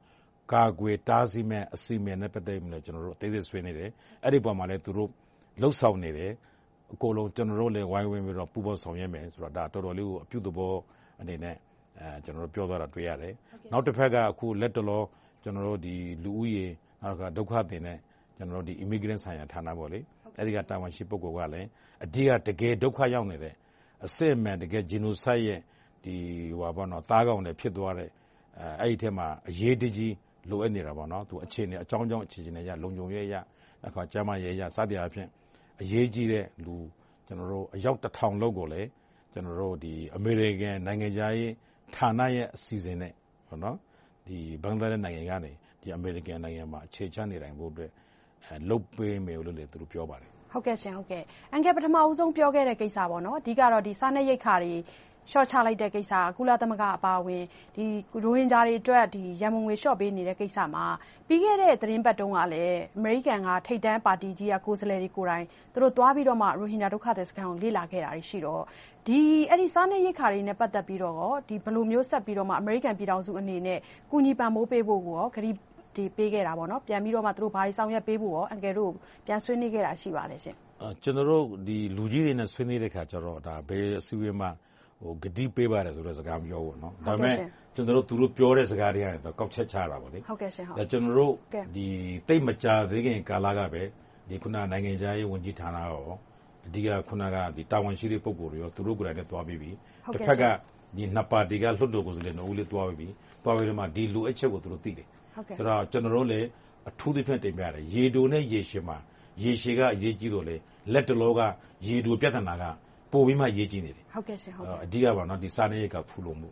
ကာကွယ်တားဆီးမဲ့အစီအမံနဲ့ပတ်သက်ပြီးကျွန်တော်တို့အသေးစိတ်ဆွေးနွေးတယ်အဲ့ဒီပုံမှာလည်းသူတို့လှုပ်ဆောင်နေတယ်အကုန်လုံးကျွန်တော်တို့လည်းဝိုင်းဝန်းပြီးတော့ပူးပေါင်းဆောင်ရွက်မယ်ဆိုတော့ဒါတော်တော်လေးကိုအပြုသဘောအနေနဲ့ကျွန်တော်တို့ပြောသွားတာတွေ့ရတယ်နောက်တစ်ဖက်ကအခုလက်တလောကျွန်တော်တို့ဒီလူဦးရေနောက်ကဒုက္ခသည်နဲ့ကျွန်တော်တို့ဒီ immigrant ဆိုင်ရာဌာနပေါ့လေအဲ့ဒီကတာဝန်ရှိပုဂ္ဂိုလ်ကလည်းအဓိကတကယ်ဒုက္ခရောက်နေတဲ့အစစ်အမှန်တကယ် genocide ရဲ့ဒီသားကောင်တွေဖြစ်သွားတဲ့အဲ့ဒီထဲမှာအရေးတကြီးလိုအပ်နေတာပေါ့နော်သူအခြေအနေအကြောင်းအခြေအနေရလုံခြုံရေးရအခါကျမ်းမာရေးရစသည်အဖြစ်အရေးကြီးတဲ့လူကျွန်တော်တို့အယောက်1000လောက်ကိုလည်းကျွန်တော်တို့ဒီအမေရိကန်နိုင်ငံသားရေးဌာနရဲ့အစီအစဉ်နဲ့ပေါ့နော်ဒီဘင်္ဂလားဒေ့ရှ်နိုင်ငံကနေဒီအမေရိကန်နိုင်ငံမှာအခြေချနေတိုင်းဖို့အတွက်လုပ်ပေးမယ်လို့လည်းသူတို့ပြောပါတယ်ဟုတ်ကဲ့ရှင်ဟုတ်ကဲ့အန်ကယ်ပထမဦးဆုံးပြောခဲ့တဲ့ကိစ္စပေါ့နော်အဓိကတော့ဒီစားနပ်ရိက္ခာတွေရှော့ချလိုက်တဲ့ကိစ္စကုလသမဂ္ဂအပါအဝင်ဒီရိုဟင်ဂျာတွေအတွက်ဒီရန်ပုံငွေရှော့ပေးနေတဲ့ကိစ္စမှာပြီးခဲ့တဲ့သတင်းပတ်တုန်းကလည်းအမေရိကန်ကထိပ်တန်းပါတီကြီးကကိုယ်စားလှယ်တွေကိုယ်တိုင်သူတို့သွားပြီးတော့မှရိုဟင်ဂျာဒုက္ခသည်စခန်းကိုလေ့လာခဲ့တာရှိတော့အဲ့ဒီစားနပ်ရိက္ခာတွေနဲ့ပတ်သက်ပြီးတော့ဒီဘယ်လိုမျိုးဆက်ပြီးတော့မှအမေရိကန်ပြည်ထောင်စုအနေနဲ့ကူညီပံ့ပိုးပေးဖို့ကိုဂရုဒီပေးခဲ့တာပေါ့နော်ပြန်ပြီးတော့မှသူတို့ဘာတွေဆောင်ရွက်ပေးဖို့ရောအန်ကယ်တို့ပြန်ဆွေးနွေးခဲ့တာရှိပါလဲရှင်ကျွန်တော်တို့ဒီလူကြီးတွေနဲ့ဆွေးနွေးတဲ့ခါကျတော့ဒါဘယ်အစည်းအဝေးမှာဂတိပေးပါတယ်ဆိုတဲ့စကားပြောဖို့နော်ဒါပေမဲ့ကျွန်တော်တို့သူတို့ပြောတဲ့စကားတွေကနေတော့ကောက်ချက်ချတာပေါ့လေဟုတ်ကဲ့ရှင်ဟုတ်ဒါကျွန်တော်တို့ဒီတိတ်မကြသေးခင်ကာလကပဲဒီခုနနိုင်ငံခြားရေးဝန်ကြီးဌာနရောအဓိကခုနကဒီတာဝန်ရှိတဲ့ပုဂ္ဂိုလ်တွေရောသူတို့ကိုယ်တိုင်နဲ့တွားပြီးပြီတစ်ဖက်ကဒီနှစ်ပါတီကလွှတ်တော်ကိုယ်စားလှယ်တို့ဦးလေးတွားပြီးပြီတွားပြီးတော့မှဒီလူအချက်ကိုသူတို့သိတယ်ဆိုတော့ကျွန်တော်တို့လည်းအထူးသဖြင့်တင်ပြတယ်ရေတိုနဲ့ရေရှည်မှာရေရှည်ကအရေးကြီးတော့လေလက်တလောကရေတိုပြဿနာကပို့ပြီးမှရေးကြည့်နေတယ်ဟုတ်ကဲ့ရှင်ဟုတ်ကဲ့အဓိကပါနော်ဒီစားနပ်ရိက္ခာဖူလုံမှု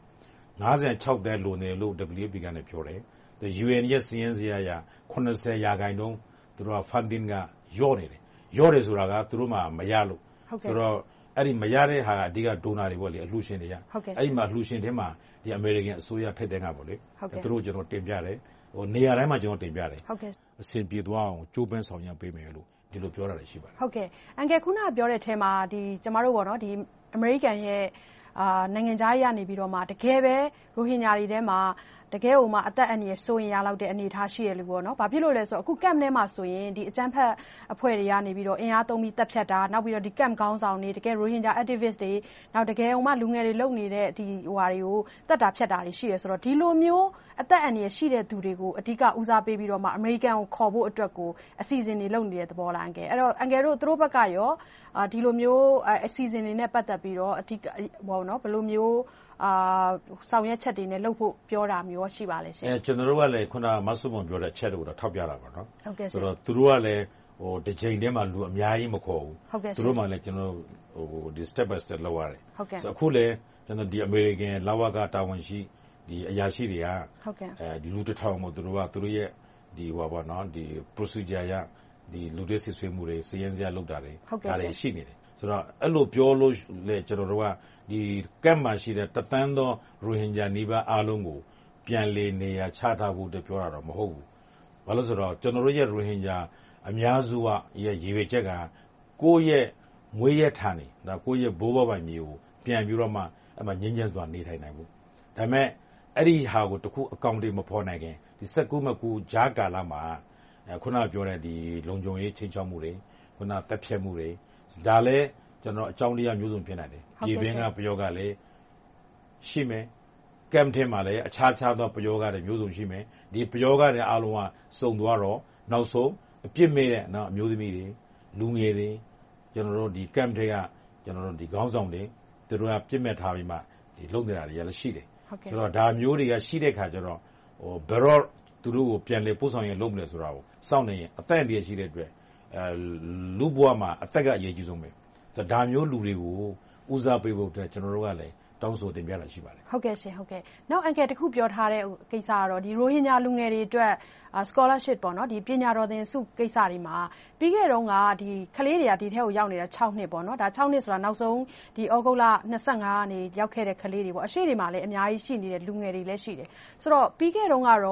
56သန်းလိုနေလို့ WFP ကနေပြောတယ်ဒီ UN ရဲ့စီးရင်စရာရ80%သူတို့က funding ကရော့နေတယ်ရော့တယ်ဆိုတာကသူတို့မှမရလို့ဆိုတော့အဲ့ဒီမရတဲ့ဟာအဓိကဒိုနာတွေပေါ့လေအလှူရှင်တွေရအဲ့ဒီမှာအလှူရှင်တွေမှာဒီအမေရိကန်အစိုးရထက်တဲ့ကပေါ့လေသူတို့ကျွန်တော်တင်ပြတယ်နေရာတိုင်းမှာကျွန်တော်တင်ပြတယ်ဟုတ်ကဲ့အဆင်ပြေသွားအောင်ကြိုးပမ်းဆောင်ရွက်ပေးမယ်လို့ဒီလိုပြောတာလည်းရှိပါတယ်ဟုတ်ကဲ့အန်ကယ်ခုနပြောတဲ့အထဲမှာဒီကျမတို့ပေါ့နော်ဒီအမေရိကန်ရဲ့နိုင်ငံသားရနေပြီးတော့မှတကယ်ပဲရိုဟင်ဂျာတွေထဲမှာတကယ်ဟိုမှာအသက်အန္တရာယ်စိုးရင်ရလောက်တဲ့အနေအထားရှိရလို့ပေါ့နော်။ဘာဖြစ်လို့လဲဆိုတော့အခု camp ထဲမှာဆိုရင်ဒီအကြမ်းဖက်အဖွဲ့တွေကနေပြီးတော့အင်အားသုံးပြီးတပ်ဖြတ်တာနောက်ပြီးတော့ဒီ camp ခေါင်းဆောင်တွေတကယ် Rohingya activist တွေနောက်တကယ်ဟိုမှာလူငယ်တွေလုပ်နေတဲ့ဒီဟိုဟာတွေကိုတပ်တာဖြတ်တာတွေရှိရဆိုတော့ဒီလိုမျိုးအသက်အန္တရာယ်ရှိတဲ့သူတွေကိုအဓိကဦးစားပေးပြီးတော့မှအမေရိကန်ကိုခေါ်ဖို့အတွက်ကိုအစီအစဉ်တွေလုပ်နေတဲ့သဘောလားအန်ကယ်။အဲ့တော့အန်ကယ်တို့သူတို့ဘက်ကရောဒီလိုမျိုးအစီအစဉ်တွေနဲ့ပတ်သက်ပြီးတော့အဓိကဘောနော်ဘယ်လိုမျိုးဆောင်ရွက်ချက်တွေနဲ့လုပ်ဖို့ပြောတာမျိုးရှိပါလဲရှင်။ကျွန်တော်တို့ကလည်းခုနမဆုမွန်ပြောတဲ့ချက်တွေကိုတော့ထောက်ပြတာပါနော်။ဆိုတော့သူတို့ကလည်းတစ်ချိန်တည်းမှာလူအများကြီးမခေါ်ဘူး။သူတို့မှလည်းကျွန်တော်တို့ဒီ step by step လုပ်ရတယ်။ဆိုတော့အခုလည်းကျွန်တော်ဒီအမေရိကန်လဝကတာဝန်ရှိဒီအရာရှိတွေကဒီလူတစ်ထောင်ကိုသူတို့ရဲ့ဒီဟိုပါနော်ဒီ procedure ရဒီလူတွေစစ်ဆေးမှုတွေစီရင်စရာလုပ်တာတွေဒါတွေရှိနေတယ်ဆိုတော့အဲ့လိုပြောလို့လေကျွန်တော်တို့ကဒီကမ်မှာရှိတဲ့တသန်းသောရိုဟင်ဂျာနေပါအားလုံးကိုပြန်လေနေရာချထားဖို့တပြောတာတော့မဟုတ်ဘူးဘာလို့ဆိုတော့ကျွန်တော်တို့ရဲ့ရိုဟင်ဂျာအများစုကရေရွေချက်ကကိုယ့်ရဲ့မွေးရထားနေဒါကိုယ့်ရဲ့ဘိုးဘွားပိုင်မျိုးကိုပြန်ပြီးတော့မှအဲ့မှာငင်းငင်းစွာနေထိုင်နိုင်ဘူးဒါပေမဲ့အဲ့ဒီဟာကိုတခုအကောင့်တွေမဖော်နိုင်ခင်ဒီစက်ကူမကူဂျာကာလာမှာခုနပြောတဲ့ဒီလုံခြုံရေးချင်းချောက်မှုတွေခုနတက်ဖြတ်မှုတွေဒါလည်းကျွန်တော်အကြောင်းတရားမျိုးစုံဖြစ်နိုင်တယ်ပြည်ပင်းကပယောကလည်းရှိမယ်ကမ်ထဲမှာလည်းအခြားသောပယောကတွေမျိုးစုံရှိမယ်ဒီပယောကတွေအားလုံးကစုံသွားတော့နောက်ဆုံးအပြစ်မဲ့တဲ့နော်အမျိုးသမီးတွေလူငယ်တွေကျွန်တော်တို့ဒီကမ်ထဲကကျွန်တော်တို့ဒီခေါင်းဆောင်တွေသူတို့ကပြစ်မဲ့ထားပြီးမှဒီလုံနေတာတွေလည်းရှိတယ်ဆိုတော့ဒါမျိုးတွေကရှိတဲ့ခါကျတော့ဘယ်တော့သူတို့ကိုပြန်လေပို့ဆောင်ရင်လုပ်မလဲဆိုတာကိုစောင့်နေရင်အသက်အန္တရာယ်ရှိတဲ့အတွက်လူဘဝမှာအသက်ကအရေးကြီးဆုံးပဲဆိုတော့ဒါမျိုးလူတွေကိုဦးစားပေးဖို့အတွက်ကျွန်တော်တို့ကလည်းတောင်းဆိုတင်ပြတာရှိပါတယ်ဟုတ်ကဲ့ရှင်ဟုတ်ကဲ့နောက်အန်ကယ်တခုပြောထားတဲ့ကိစ္စကတော့ဒီရိုဟင်ဂျာလူငယ်တွေအတွက် scholarship ပေါ့နော်ဒီပညာတော်သင်ဆုကိစ္စတွေမှာပြီးခဲ့တုန်းကဒီကလေးတွေကဒီထဲကိုရောက်နေတာ6နှစ်ပေါ့နော်ဒါ6နှစ်ဆိုတာနောက်ဆုံးဒီဩဂုတ်လ25ကနေရောက်ခဲ့တဲ့ကလေးတွေပေါ့အရှိတွေမှာလည်းအများကြီးရှိနေတဲ့လူငယ်တွေလည်းရှိတယ်ဆိုတော့ပြီးခဲ့တုန်းကတော့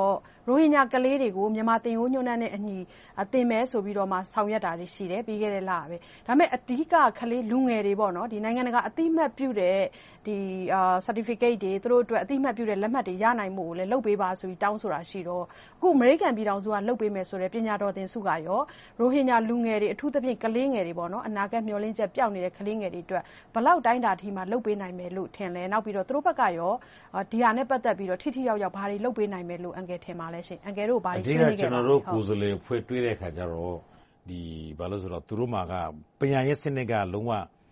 ရိုဟင်ဂျာကလေးတွေကိုမြန်မာသင်ရိုးညွှန်းတမ်းနဲ့အညီသင်မယ်ဆိုပြီးတော့မှဆောင်ရွက်တာတွေရှိတယ်ပြီးခဲ့တဲ့လပဲဒါပေမဲ့အဓိကကလေးလူငယ်တွေပေါ့နော်ဒီနိုင်ငံတကာအသိမှတ်ပြုတဲ့ဒီ certificate တွေသူတို့အတွက်အသိမှတ်ပြုတဲ့လက်မှတ်တွေရနိုင်မှုကိုလည်းလုပ်ပေးပါဆိုပြီးတောင်းဆိုတာရှိတော့အခုအမေရိကန်ပြည်ထောင်စုကလုပ်ပေးမယ်ဆိုတဲ့ပညာတော်သင်စုကရောရိုဟင်ဂျာလူငယ်တွေအထူးသဖြင့်ကလေးငယ်တွေပေါ့နော်အနာဂတ်မျှော်လင့်ချက်ပျောက်နေတဲ့ကလေးငယ်တွေအတွက်ဘလောက်တိုင်းတာထိမှလုပ်ပေးနိုင်မယ်လို့ထင်လဲနောက်ပြီးတော့သူတို့ဘက်ကရောဒီဟာနဲ့ပတ်သက်ပြီးတော့ထိထိရောက်ရောက်ဘာတွေလုပ်ပေးနိုင်မယ်လို့အန်ကယ်ထင်ပါလဲရှင်အန်ကယ်တို့ဘာတွေဆွေးနွေးခဲ့ပါလဲကျွန်တော်တို့ကိုယ်စားလှယ်ဖွဲ့တွေ့တဲ့အခါကျတော့ဒီဘာလို့ဆိုတော့သူတို့မှာကပညာရေးစနစ်ကလုံးဝ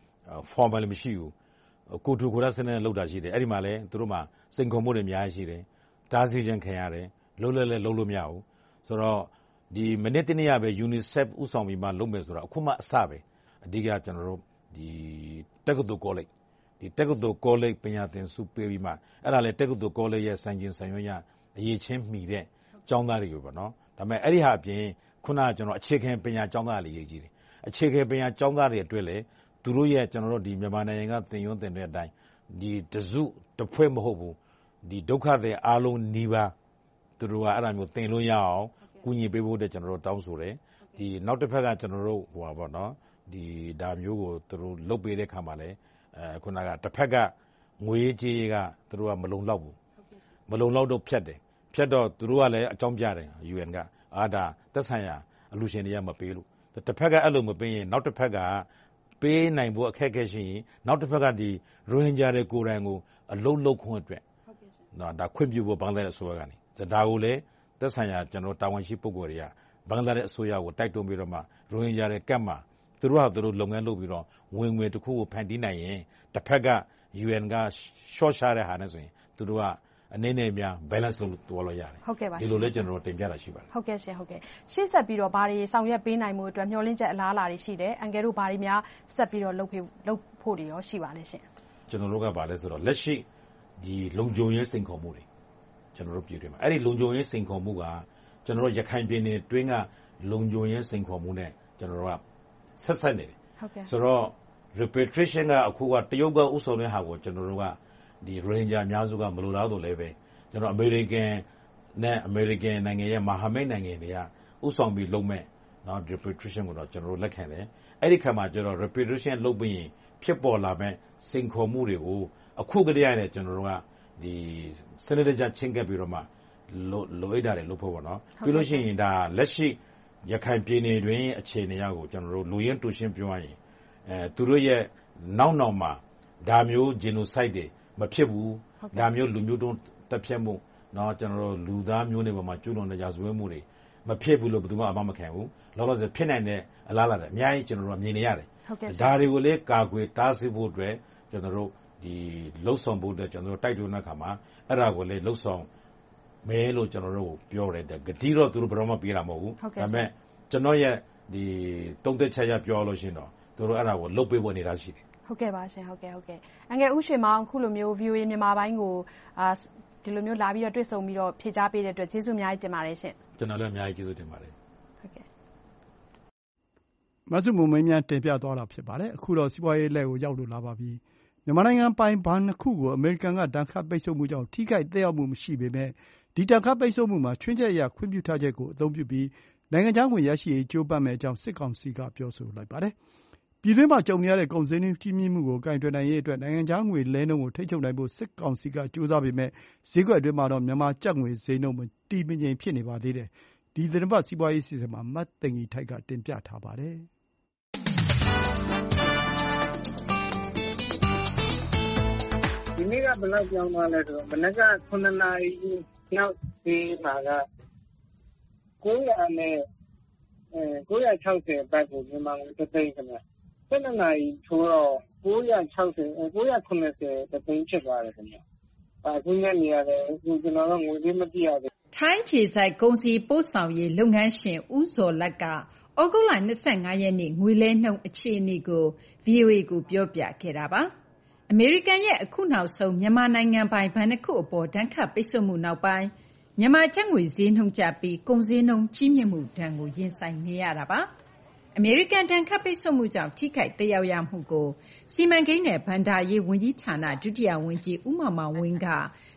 formal မရှိဘူးကိုတူကိုရစနစ်လောက်တာရှိတယ်အဲ့ဒီမှာလည်းသူတို့မှာစိန်ခေါ်မှုတွေအများကြီးရှိတယ်တားဆီးခြင်းခံရတယ်လုံးလဲလုံးလို့မရဘူးဆိုတော့ဒီမနေ့တနေ့ပဲ UNICEF ဥဆောင်ပြီးမှလုပ်မယ်ဆိုတော့အခုမှအစပဲအဓိကကျွန်တော်တို့ဒီတက္ကသိုလ် college ဒီတက္ကသိုလ် college ပညာသင်စုပေးပြီးမှအဲ့ဒါလည်းတက္ကသိုလ် college ရဲ့စံချိန်စံရွက်ရအရေးချင်းမှီတဲ့ကျောင်းသားတွေပေါ့နော်ဒါပေမဲ့အဲ့ဒီဟာအပြင်ခုနကကျွန်တော်အခြေခံပညာကျောင်းသားလေးရေးကြည့်တယ်အခြေခံပညာကျောင်းသားတွေအတွက်လည်းသူတို့ရဲ့ကျွန်တော်တို့ဒီမြန်မာနိုင်ငံကသင်ရိုးသင်တဲ့အတိုင်းဒီတစုတစ်ဖွဲ့မဟုတ်ဘူးဒီဒုက္ခတွေအားလုံးနီးပါးသူတို့ကအဲ့ဒါမျိုးသင်လို့ရအောင်ကူညီပေးဖို့တဲ့ကျွန်တော်တို့တောင်းဆိုတယ်ဒီနောက်တစ်ဖက်ကကျွန်တော်တို့ဟိုပါပေါ့နော်ဒီဒါမျိုးကိုသူတို့လုပ်ပေးတဲ့ခါမှာလည်းခုနကတစ်ဖက်ကငွေကြေးကသူတို့ကမလုံလောက်ဘူးမလုံလောက်တော့ဖြတ်တယ်ဖြတ်တော့သူတို့ကလည်းအကြောင်းပြတယ် UN ကအာဒါသက်ဆိုင်ရာအလူရှင်တွေကမပေးလို့တစ်ဖက်ကအဲ့လိုမပေးရင်နောက်တစ်ဖက်ကပေးနိုင်ဖို့အခက်အခဲရှိရင်နောက်တစ်ဖက်ကဒီရိုဟင်ဂျာတွေကိုယ်တိုင်ကိုအလုံးလုံးခွင့်အတွက်နော်ဒါခွင့်ပြုဖို့ဘင်္ဂလားဒေ့ရှ်အစိုးရကနေဒါကိုလည်းသက်ဆိုင်ရာကျွန်တော်တာဝန်ရှိပုဂ္ဂိုလ်တွေကဘင်္ဂလားဒေ့ရှ်အစိုးရကိုတိုက်တွန်းပြီးတော့မှရိုဟင်ဂျာတွေကပ်မှာသူတို့ဟာသူတို့လုပ်ငန်းလုပ်ပြီးတော့ဝင်ငွေတစ်ခုကိုဖန်တီးနိုင်ရင်တစ်ဖက်က UN က short ရှာတဲ့ဟာနဲ့ဆိုရင်သူတို့ကအနေနဲ့များ balance လုပ်သွားလို့ရတယ်ဒီလိုလဲကျွန်တော်တင်ပြတာရှိပါတယ်ဟုတ်ကဲ့ရှင်ဟုတ်ကဲ့ရှေ့ဆက်ပြီးတော့ဘာတွေဆောင်ရွက်ပေးနိုင်မှုအတွက်မျှော်လင့်ချက်အလားအလာတွေရှိတယ်အန်ကယ်တို့ဘာတွေများဆက်ပြီးတော့လုပ်ဖို့တွေရောရှိပါလဲရှင်ကျွန်တော်တို့ကဘာလဲဆိုတော့လက်ရှိဒီလုံခြုံရေးစိန်ခေါ်မှုတွေကျွန်တော်တို့ပြည်တွင်းမှာအဲ့ဒီလုံခြုံရေးစိန်ခေါ်မှုကကျွန်တော်တို့ရခိုင်ပြည်နယ်တွင်းကလုံခြုံရေးစိန်ခေါ်မှုနဲ့ကျွန်တော်တို့ကဆက်ဆက်နေတယ်ဟုတ်ကဲ့ဆိုတော့ repatriation ကအခုကတရုတ်ကဥဆောင်တဲ့ဟာကိုကျွန်တော်တို့ကဒီရိုဟင်ဂျာအများစုကမလိုလားတော့လည်းပဲကျွန်တော်အမေရိကန်နဲ့အမေရိကန်နိုင်ငံရဲ့မဟာမိတ်နိုင်ငံတွေကဥဆောင်ပြီးလုပ်မဲ့နော် repatriation ကိုတော့ကျွန်တော်တို့လက်ခံတယ်အဲ့ဒီခါမှာကျွန်တော် repatriation လုပ်ပြီးရင်ဖြစ်ပေါ်လာမဲ့စိန်ခေါ်မှုတွေကိုအခုကတည်းကလည်းကျွန်တော်တို့ကဒီစနစ်တကျချင်းကပ်ပြီးတော့မှလိုအပ်တာတွေလုပ်ဖို့ပေါ့နော်ပြီးလို့ရှိရင်ဒါလက်ရှိရခိုင်ပြည်နယ်တွင်အခြေအနေအရကိုကျွန်တော်တို့လူရင်းတူရှင်းပြောရရင်သူတို့ရဲ့နောက်မှာဒါမျိုး genocide တွေမဖြစ်ဘူးဒါမျိုးလူမျိုးတုံးတက်ဖြတ်မှုเนาะကျွန်တော်တို့လူသားမျိုးတွေပေါ်မှာကျူးလွန်တဲ့ရာဇဝတ်မှုတွေမဖြစ်ဘူးလို့ဘယ်သူမှအမခံဘူးလောလောဆယ်ဖြစ်နိုင်တဲ့အလားအလာတွေအများကြီးကျွန်တော်တို့မြင်နေရတယ်ဒါတွေကိုလည်းကာကွယ်တားဆီးဖို့အတွက်ကျွန်တော်တို့ဒီလှုပ်ဆောင်ဖို့အတွက်ကျွန်တော်တို့တိုက်တွန်းတဲ့အခါမှာအဲ့ဒါကိုလည်းလှုပ်ဆောင်မဲလို့ကျွန်တော်တို့ပြောတယ်ဂတိတော့သူတို့ဘယ်တော့မှပြေးတာမဟုတ်ဘူးဒါပေမဲ့ကျွန်တော်ရဲ့ဒီတုံးသက်ချက်ရပြောလို့ရှင်းတော့သူတို့အဲ့ဒါကိုလုပ်ပေးဖို့နေတာရှိတယ်ဟုတ်ကဲ့ပါရှင်ဟုတ်ကဲ့အငယ်ဦးရွှေမောင်အခုလိုမျိုး VOA မြန်မာပိုင်းကိုဒီလိုမျိုးလာပြီးတော့တွေ့ဆုံပြီးတော့ဖြေကြားပေးတဲ့အတွက်ကျေးဇူးအများကြီးတင်ပါတယ်ရှင်ကျွန်တော်လည်းအများကြီးကျေးဇူးတင်ပါတယ်ဟုတ်ကဲ့မဆုမမင်းများတင်ပြသွားတာဖြစ်ပါတယ်အခုတော့စီးပွားရေးလက်ကိုရောက်လို့လာပါပြီမြန်မာနိုင်ငံပိုင်ဘဏ်နှစ်ခုကိုအမေရိကန်ကတန်ခတ်ပိတ်ဆို့မှုကြောင့်ထိခိုက်သက်ရောက်မှုမရှိပေမဲ့ဒီတန်ခတ်ပိတ်ဆို့မှုမှာချွင်းချက်အရခွင့်ပြုထားချက်ကိုအသုံးပြုပြီးနိုင်ငံခြားငွေရရှိရေးကြိုးပမ်းမယ့်အကြောင်းစစ်ကောင်စီကပြောဆိုလိုက်ပါတယ်ပြည်တွင်းမှာကြုံနေရတဲ့ကုန်စည်နှုန်းကြီးမြင့်မှုကိုကိုင်တွယ်နိုင်ရေးအတွက်နိုင်ငံခြားငွေလဲနှုန်းကိုထိန်းချုပ်နိုင်ဖို့စစ်ကောင်စီကကြိုးစားပေမဲ့ဈေးကွက်အတွင်းမှာတော့မြန်မာကျပ်ငွေဈေးနှုန်းမတည်မငြိမ်ဖြစ်နေပါသေးတယ်။ဒီသီတင်းပတ်စီးပွားရေးအစီအစဉ်မှာမသိင်္ဂီထိုက်ကတင်ပြထားပါတယ်။ဒီနေ့ကဘယ်လောက်ပြောင်းသွားလဲဆိုတော့မနက်က9နာရီနောက်ဒီမှာက960ဘတ်ကိုမြန်မာငွေတစ်သိန်းခင်ဗျ12နာရီထိုးတော့980တစ်သိန်းဖြစ်သွားတယ်ခင်ဗျအခုညနေရတယ်အခုကျွန်တော်တို့ငွေသေးမပြည့်ရသေးထိုင်းခြေဆိုင်ကုန်စည်ပို့ဆောင်ရေးလုပ်ငန်းရှင်ဦးဇော်လတ်ကဩဂုတ်လ25ရက်နေ့ငွေလဲနှုန်းအခြေအနေကို VOA ကိုပြောပြခဲ့တာပါအမေရိကန်ရဲ့အခုနောက်ဆုံးမြန်မာနိုင်ငံပိုင်ဘဏ်တစ်ခုအပေါ်ဒဏ်ခတ်ပိတ်ဆို့မှုနောက်ပိုင်းမြန်မာကျပ်ငွေဈေးနှုန်းကျပြီးကုန်ဈေးနှုန်းကြီးမြင့်မှုဒဏ်ကိုရင်ဆိုင်နေရတာပါအမေရိကန်ဒဏ်ခတ်ပိတ်ဆို့မှုကြောင့်ထိခိုက်သက်ရောက်ရမှုကိုစီမံကိန်းနဲ့ဘဏ္ဍာရေးဝန်ကြီးဌာနဒုတိယဝန်ကြီးဦးမောင်မောင်ဝင်းက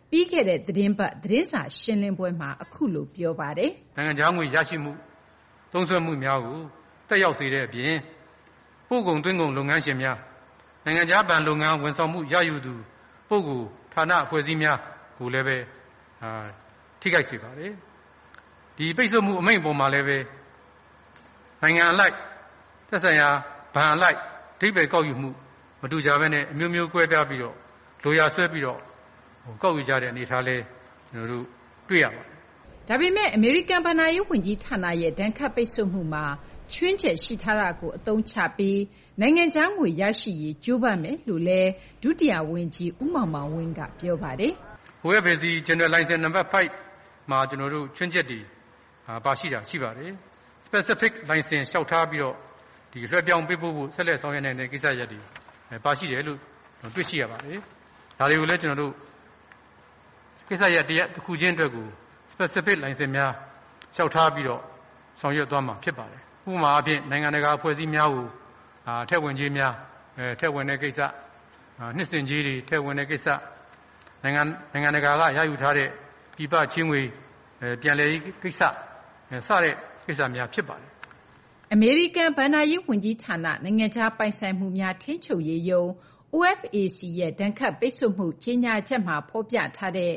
ပြီးခဲ့တဲ့သီတင်းပတ်သတင်းစာရှင်းလင်းပွဲမှာအခုလိုပြောပါတယ်။နိုင်ငံခြားငွေရရှိမှုသုံးစွဲမှုများကိုတက်ရောက်စေတဲ့အပြင်ပို့ကုန်သွင်းကုန်လုပ်ငန်းရှင်များနိုင်ငံခြားဘဏ်လုပ်ငန်းဝန်ဆောင်မှုရယူသူပုဂ္ဂိုလ်ဌာနအဖွဲ့အစည်းများကိုလည်းပဲထိခိုက်စေပါတယ်။ဒီပိတ်ဆို့မှုအမိန့်ပေါ်မှာလည်းပဲနိုင်ငံအလိုက်သက်ဆိုင်ရာဘဏ်အလိုက်အဓိပ္ပာယ်ကောက်ယူမှုမတူကြဘဲနဲ့အမျိုးမျိုးကွဲပြားပြီးတော့လိုရာဆွဲပြီးတော့ကောက်ယူကြတဲ့အနေအထားလေးကျွန်တော်တို့တွေ့ရပါတယ်။ဒါပေမဲ့အမေရိကန်ဗဏ္ဍာရေးဝန်ကြီးဌာနရဲ့ဒဏ်ခတ်ပိတ်ဆို့မှုမှာချွင်းချက်ရှိထားတာကိုအသုံးချပြီးနိုင်ငံခြားငွေရရှိရေးကြိုးပမ်းမယ်လို့လည်းဒုတိယဝန်ကြီးဦးမောင်မောင်ဝင်းကပြောပါတယ်။ OFAC General License Number 5မှာကျွန်တော်တို့ချွင်းချက်တွေပါရှိပါတယ်။ Specific License လျှောက်ထားပြီးတော့ဒီလွှဲပြောင်းပေးပို့ဖို့ဆက်လက်ဆောင်ရွက်နိုင်တဲ့ကိစ္စရပ်တွေပါရှိတယ်လို့တွေ့ရှိရပါတယ်။ဒါတွေကိုလည်းကျွန်တော်တို့ကိစ္စရပ်တစ်ခုချင်းအတွက်ကို Specific License များလျှောက်ထားပြီးတော့ဆောင်ရွက်သွားမှာဖြစ်ပါတယ်။ဥပမာအဖြစ်နိုင်ငံတကာအဖွဲ့အစည်းများကိုထည့်ဝင်ကြေးများထည့်ဝင်တဲ့ကိစ္စနှစ်စဉ်ကြေးတွေထည့်ဝင်တဲ့ကိစ္စနိုင်ငံတကာကရယူထားတဲ့ပြည်ပချင်းငွေပြန်လည်ကိစ္စစတဲ့ကိစ္စများဖြစ်ပါတယ်။အမေရိကန်ဗဏ္ဍာရေးဝန်ကြီးဌာနနိုင်ငံခြားပိုင်ဆိုင်မှုများထိန်းချုပ်ရေးယုံ OFAC ရဲ့ဒဏ်ခတ်ပိတ်ဆို့မှုကြေညာချက်မှာဖော်ပြထားတဲ့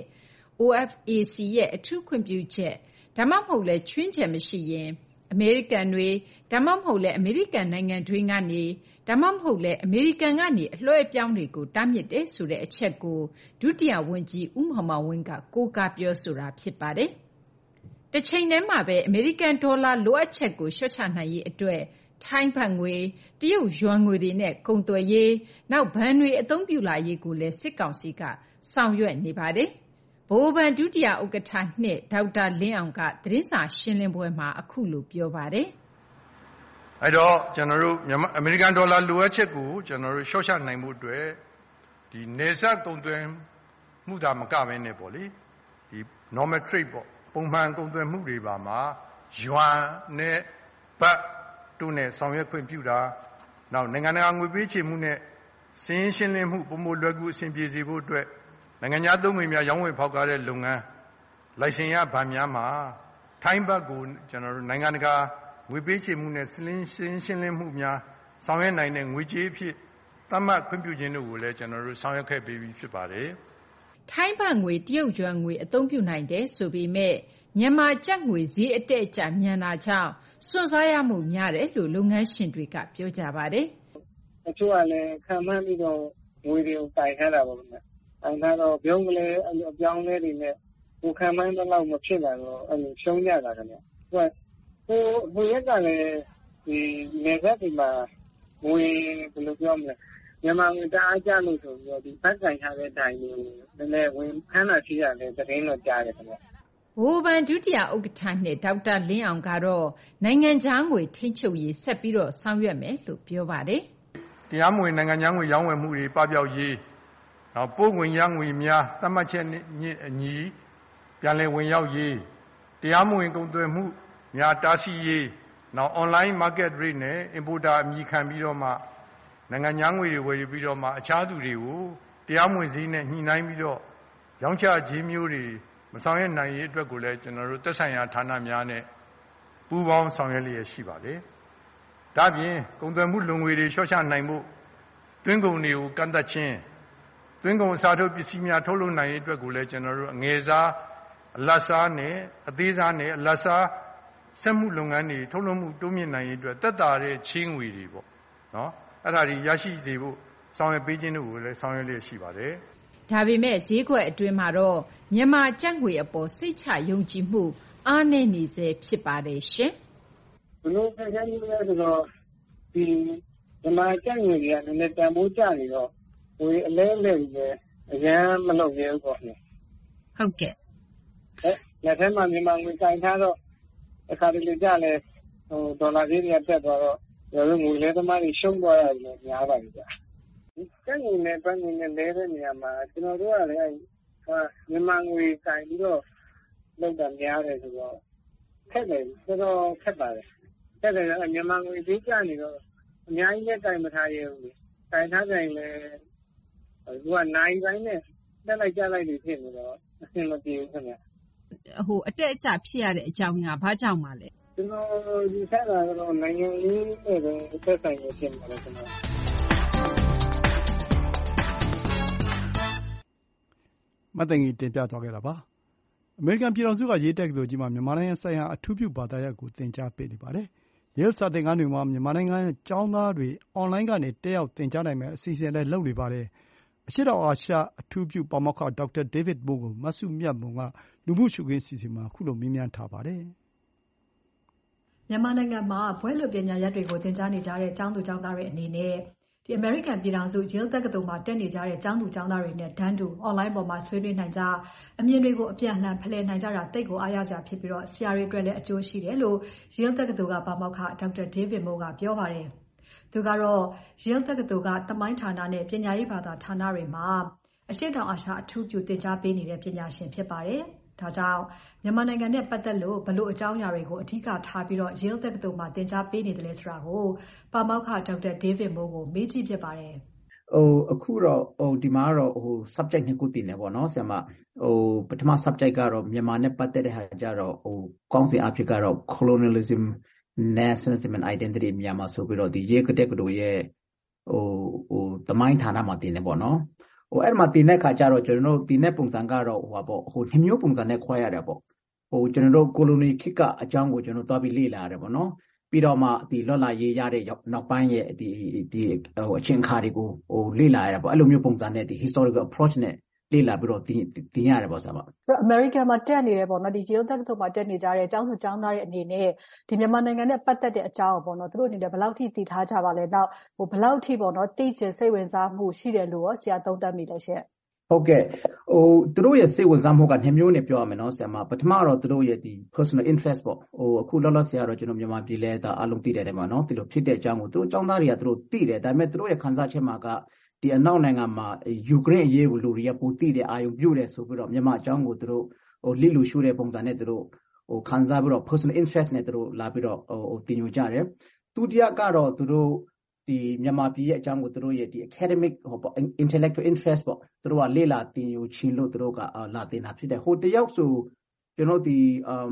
OFAC ရဲ့အထူးခွင့်ပြုချက်ဒါမှမဟုတ်လည်းချွင်းချက်မရှိရင်အမေရိကန်တွေဒါမှမဟုတ်လည်းအမေရိကန်နိုင်ငံတွေကနေဒါမှမဟုတ်လည်းအမေရိကန်ကနေအလွှဲအပြောင်းတွေကိုတားမြစ်တယ်ဆိုတဲ့အချက်ကိုဒုတိယဝန်ကြီးဦးမောင်မောင်ဝင်းကကိုးကားပြောဆိုတာဖြစ်ပါတယ်။တစ်ချိန်တည်းမှာပဲအမေရိကန်ဒေါ်လာလိုအပ်ချက်ကိုလျှော့ချနိုင်ရေးအတွက်ထိုင်းဘတ်ငွေတရုတ်ယွမ်ငွေတွေနဲ့ကုန်သွယ်ရေးနောက်ဘဏ်တွေအသုံးပြုလာရေးကိုလည်းစစ်ကောင်စီကဆောင်ရွက်နေပါတယ်။ဗဟိုဘဏ်ဒုတိယဥက္ကဋ္ဌဒေါက်တာလင်းအောင်ကသတင်းစာရှင်းလင်းပွဲမှာအခုလိုပြောပါတယ်။အဲ့တော့ကျွန်တော်တို့အမေရိကန်ဒေါ်လာလိုအပ်ချက်ကိုကျွန်တော်တို့လျှော့ချနိုင်မှုအတွက်ဒီနယ်စပ်ကုန်သွယ်မှုသာမကဘဲနဲ့ပေါ့လေဒီ normal trade ပေါ့ပုံမှန်ကုန်သွယ်မှုတွေပါမှာယွမ်နဲ့ဘတ်တို့နဲ့ဆောင်ရွက်ခွင့်ပြုတာနောက်နိုင်ငံတကာငွေပေးချေမှုနဲ့စည်းရှင်းလင်းမှုပုံမလွယ်ကူအဆင်ပြေစေဖို့အတွက်နိုင်ငံခြားသုံးငွေများရောင်းဝယ်ဖောက်ကားတဲ့လုပ်ငန်းလိုင်စင်ရဗန်များမှာထိုင်းဘတ်ကိုကျွန်တော်တို့နိုင်ငံတကာငွေပေးချေမှုနဲ့စည်းရှင်းလင်းမှုများဆောင်ရွက်နိုင်တဲ့ငွေကြေးအဖြစ်သတ်မှတ်ခွင့်ပြုခြင်းတို့ကိုလည်းကျွန်တော်တို့ဆောင်ရွက်ခဲ့ပြီးဖြစ်ပါတယ်။ထိုင်းဘတ်ငွေတရုတ်ယွမ်ငွေအသုံးပြုနိုင်တယ်ဆိုပေမဲ့မြန်မာကျပ်ငွေဈေးအတက်အကျမြန်တာကြောင့်စွန့်စားရမှုများတယ်လို့လုပ်ငန်းရှင်တွေကပြောကြပါတယ်။အချို့ကလည်းခံမှန်းပြီးတော့ငွေတွေကိုတိုင်ထားတာပေါ့ဗျာ။တိုင်ထားတော့ပြုံးကလေးအပြောင်းလဲတွေနဲ့ကိုခံမှန်းတော့မဖြစ်လာတော့အဲ့လိုရှုံးကြတာခင်ဗျ။ဟိုရက်ကလည်းဒီနေဆက်ဒီမှာငွေဘယ်လိုပြောမလဲမြန်မာငွေတအားကျလို့ဆိုပြီးတော့ဒီဘတ်တိုင်ထားတဲ့တိုင်တွေကိုနည်းနည်းဝင်ဖမ်းတာရှိရတယ်သတင်းတော့ကြားတယ်ခင်ဗျ။ဗဟိုဘဏ်ဒုတိယဥက္ကဋ္ဌနဲ့ဒေါက်တာလင်းအောင်ကတော့နိုင်ငံခြားငွေထိန်းချုပ်ရေးဆက်ပြီးတော့ဆောင်ရွက်မယ်လို့ပြောပါတယ်။တရားမဝင်နိုင်ငံခြားငွေရောင်းဝယ်မှုတွေပပျောက်ရေးနောက်ပို့ဝင်ရငွေများသတ်မှတ်ချက်နဲ့အညီပြန်လည်ဝင်ရောက်ရေးတရားမဝင်ကုန်သွယ်မှုများတားဆီးရေးနောက် online market rate နဲ့ importer အမည်ခံပြီးတော့မှနိုင်ငံခြားငွေတွေဝယ်ယူပြီးတော့မှအခြားသူတွေကိုတရားမဝင်ဈေးနဲ့ညှိနှိုင်းပြီးတော့ရောင်းချခြင်းမျိုးတွေမဆောင်ရွက်နိုင်ရေးအတွက်ကိုလည်းကျွန်တော်တို့သက်ဆိုင်ရာဌာနများနဲ့ပူးပေါင်းဆောင်ရွက်လျက်ရှိပါတယ်။ဒါပြင်ကုန်သွယ်မှုလုံငွေတွေလျှော့ချနိုင်မှုတွင်းကုန်တွေကိုကန့်သတ်ခြင်းတွင်းကုန်အစားထိုးပစ္စည်းများထုတ်လုပ်နိုင်ရေးအတွက်ကိုလည်းကျွန်တော်တို့အငယ်စားအလတ်စားနဲ့အသေးစားနဲ့အလတ်စားစက်မှုလုပ်ငန်းတွေထုတ်လုပ်မှုတိုးမြင့်နိုင်ရေးအတွက်သက်သာတဲ့ချေးငွေတွေပေါ့နော်အဲ့ဒါတွေရရှိစေဖို့ဆောင်ရွက်ပေးခြင်းတို့ကိုလည်းဆောင်ရွက်လျက်ရှိပါတယ်။ဒါပေမဲ့ဈေးကွက်အတွင်းမှာတော့မြန်မာကျပ်ငွေအပေါ်စိတ်ချယုံကြည်မှုအားနည်းနေစေဖြစ်ပါတယ်ရှင်။ဘလို့ခံစားရလဲဆိုတော့ဒီမြန်မာကျပ်ငွေတွေကနည်းနည်းတန်ဖိုးကျနေတော့ဟိုအလဲလဲကြီးအရင်မလုပ်ရဘူးပေါ့။ဟုတ်ကဲ့။လက်ထက်မှာမြန်မာငွေကင်ထားတော့အခါတလေကြလဲဟိုဒေါ်လာဈေးတွေတက်သွားတော့ငွေလဲသမားတွေရှုံးသွားရတယ်လို့များပါပြီဗျာ။ကျပ်ငွေနဲ့ဘတ်ငွေနဲ့လဲတဲ့နေရာမှာကျွန်တော်တို့ကလည်းမြန်မာငွေကင်ပြီးတော့လောက်တာများတယ်ဆိုတော့ခက်တယ်တော်တော်ခက်ပါတယ်။ခက်တယ်မြန်မာငွေဈေးကျနေတော့အများကြီးနဲ့ကင်မထားရဘူးလေ။ကင်ထားကြရင်လည်းသူကနိုင်တိုင်းနဲ့တက်လိုက်ကြလိုက်နေဖြစ်နေတော့အဆင်မပြေဘူးခင်ဗျအတက်အကျဖြစ်ရတဲ့အကြောင်းကဘာကြောင့်မှလဲကျွန်တော်ဒီဆက်လာတော့နိုင်ငံရေးနဲ့ပဲဆက်ဆိုင်နေဖြစ်မှာလေကျွန်တော်မတင်ကြီးတင်ပြသွားခဲ့တာပါအမေရိကန်ပြည်ထောင်စုကရေးတက္ကသိုလ်ကြီးမှာမြန်မာနိုင်ငံဆိုင်ရာအထူးပြုဘာသာရပ်ကိုသင်ကြားပေးနေပါတယ်။ Yale စာသင်ခန်းတွေမှာမြန်မာနိုင်ငံကျောင်းသားတွေအွန်လိုင်းကနေတက်ရောက်သင်ကြားနိုင်မယ့်အစီအစဉ်လည်းလုပ်နေပါတယ်။အရှေ့တောင်အာရှအထူးပြုပါမောက္ခဒေါက်တာဒေးဗစ်မိုးကိုမစုမြတ်မွန်ကလူမှုရှုခင်းအစီအစဉ်မှာခုလိုမေးမြန်းထားပါတယ်။မြန်မာနိုင်ငံမှာဘွဲ့လွတ်ပညာရပ်တွေကိုသင်ကြားနေကြတဲ့ကျောင်းသူကျောင်းသားတွေအနေနဲ့ဒီအမေရိကန်ပြည်ထောင်စု Yale တက္ကသိုလ်မှာတက်နေကြတဲ့ကျောင်းသူကျောင်းသားတွေနဲ့တန်းတူ online ပေါ်မှာဆွေးနွေးနိုင်ကြအမြင်တွေကိုအပြန်အလှန်ဖလှယ်နိုင်ကြတာသိပ်ကိုအားရစရာဖြစ်ပြီးဆရာတွေအတွက်လည်းအကျိုးရှိတယ်လို့ Yale တက္ကသိုလ်ကပါမောက္ခဒေါက်တာဒေးဗစ်မိုးကပြောပါတယ်။သူကတော့ Yale တက္ကသိုလ်ကသမိုင်းဌာနနဲ့ပညာရေးဘာသာဌာနတွေမှာအရှေ့တောင်အာရှအထူးပြုသင်ကြားပေးနေတဲ့ပညာရှင်ဖြစ်ပါတယ်။ဒါကြောင့်မြန်မာနိုင်ငံနဲ့ပတ်သက်လို့ဘလို့အကြောင်းအရာတွေကိုအဓိကထားပြီးYale တက္ကသိုလ်မှာသင်ကြားပေးနေတယ်လဲဆိုတာကိုပါမောက္ခဒေါက်တာဒေးဗစ်မိုးကိုမေးကြည့်ဖြစ်ပါတယ်။အခုတော့ဒီမှာတော့subject နှစ်ခုတင်နေပေါ့နော်ဆရာမပထမ subject ကတော့မြန်မာနဲ့ပတ်သက်တဲ့ဟာကြတော့ကောင်းစဉ်အဖြစ်ကတော့ colonialism nationalism and identity မြန်မာဆိုပြီးတော့ဒီYaleတက္ကသိုလ်ရဲ့သမိုင်းဌာနမှာတင်နေပေါ့နော်အဲ့မှာတင်တဲ့ခါကျတော့ကျွန်တော်တို့တင်တဲ့ပုံစံကတော့နှစ်မျိုးပုံစံနဲ့ခွဲရတယ်ပေါ့ကျွန်တော်တို့ colony ခေတ်ကအကြောင်းကိုကျွန်တော်သွားပြီးလေ့လာရတယ်ပေါ့နော်ပြီးတော့မှဒီလွတ်လပ်ရေးရတဲ့နောက်ပိုင်းရဲ့ဒီအချင်းခါတွေကိုလေ့လာရတာပေါ့အဲ့လိုမျိုးပုံစံနဲ့ဒီ historical approach နဲ့လေ့လာပြီးတော့တင်ရတယ်ပေါ့ဆရာမအမေရိကန်မှာတက်နေတယ်ပေါ့နော်ဒီ Yale တက္ကသိုလ်မှာတက်နေကြတဲ့ကျောင်းသူကျောင်းသားတွေအနေနဲ့ဒီမြန်မာနိုင်ငံနဲ့ပတ်သက်တဲ့အကြောင်းပေါ့နော်သူတို့အနေနဲ့ဘယ်လောက်ထိသိထားကြပါလဲနောက်ဘယ်လောက်ထိပေါ့နော်သိချင်စိတ်ဝင်စားမှုရှိတယ်လို့ဆရာသုံးသပ်မိလဲရှင့်ဟုတ်ကဲ့သူတို့ရဲ့စိတ်ဝင်စားမှုကနှစ်မျိုးနဲ့ပြောရမယ်နော်ဆရာမပထမတော့သူတို့ရဲ့ဒီ personal interest ပေါ့အခုလောလောဆယ်ကတော့ကျွန်တော်မြန်မာပြည်လဲဒါအလုံးသိတယ်တယ်ပေါ့နော်ဒီလိုဖြစ်တဲ့အကြောင်းကိုသူတို့ကျောင်းသားတွေကသူတို့သိတယ်ဒါပေမဲ့သူတို့ရဲ့ခံစားချက်မှာကဒီအနောက်နိုင်ငံမှာယူကရိန်းအရေးကိုလူတွေကပိုသိတယ်အာရုံပြုတယ်ဆိုပြီးတော့မြန်မာအကြောင်းကိုသူတို့လိလူရှုတဲ့ပုံစံနဲ့သူတို့ခံစားပြီးတော့ personal interest နဲ့သူတို့လာပြီးတော့တင်ယူကြတယ်ဒုတိယကတော့သူတို့ဒီမြန်မာပြည်ရဲ့အကြောင်းကိုသူတို့ရဲ့ဒီ academic intellectual interest ပေါ့သူတို့ကလေ့လာတင်ယူခြင်းလို့သူတို့ကလာတင်တာဖြစ်တယ်ဟိုတယောက်ဆိုကျွန်တော်ဒီ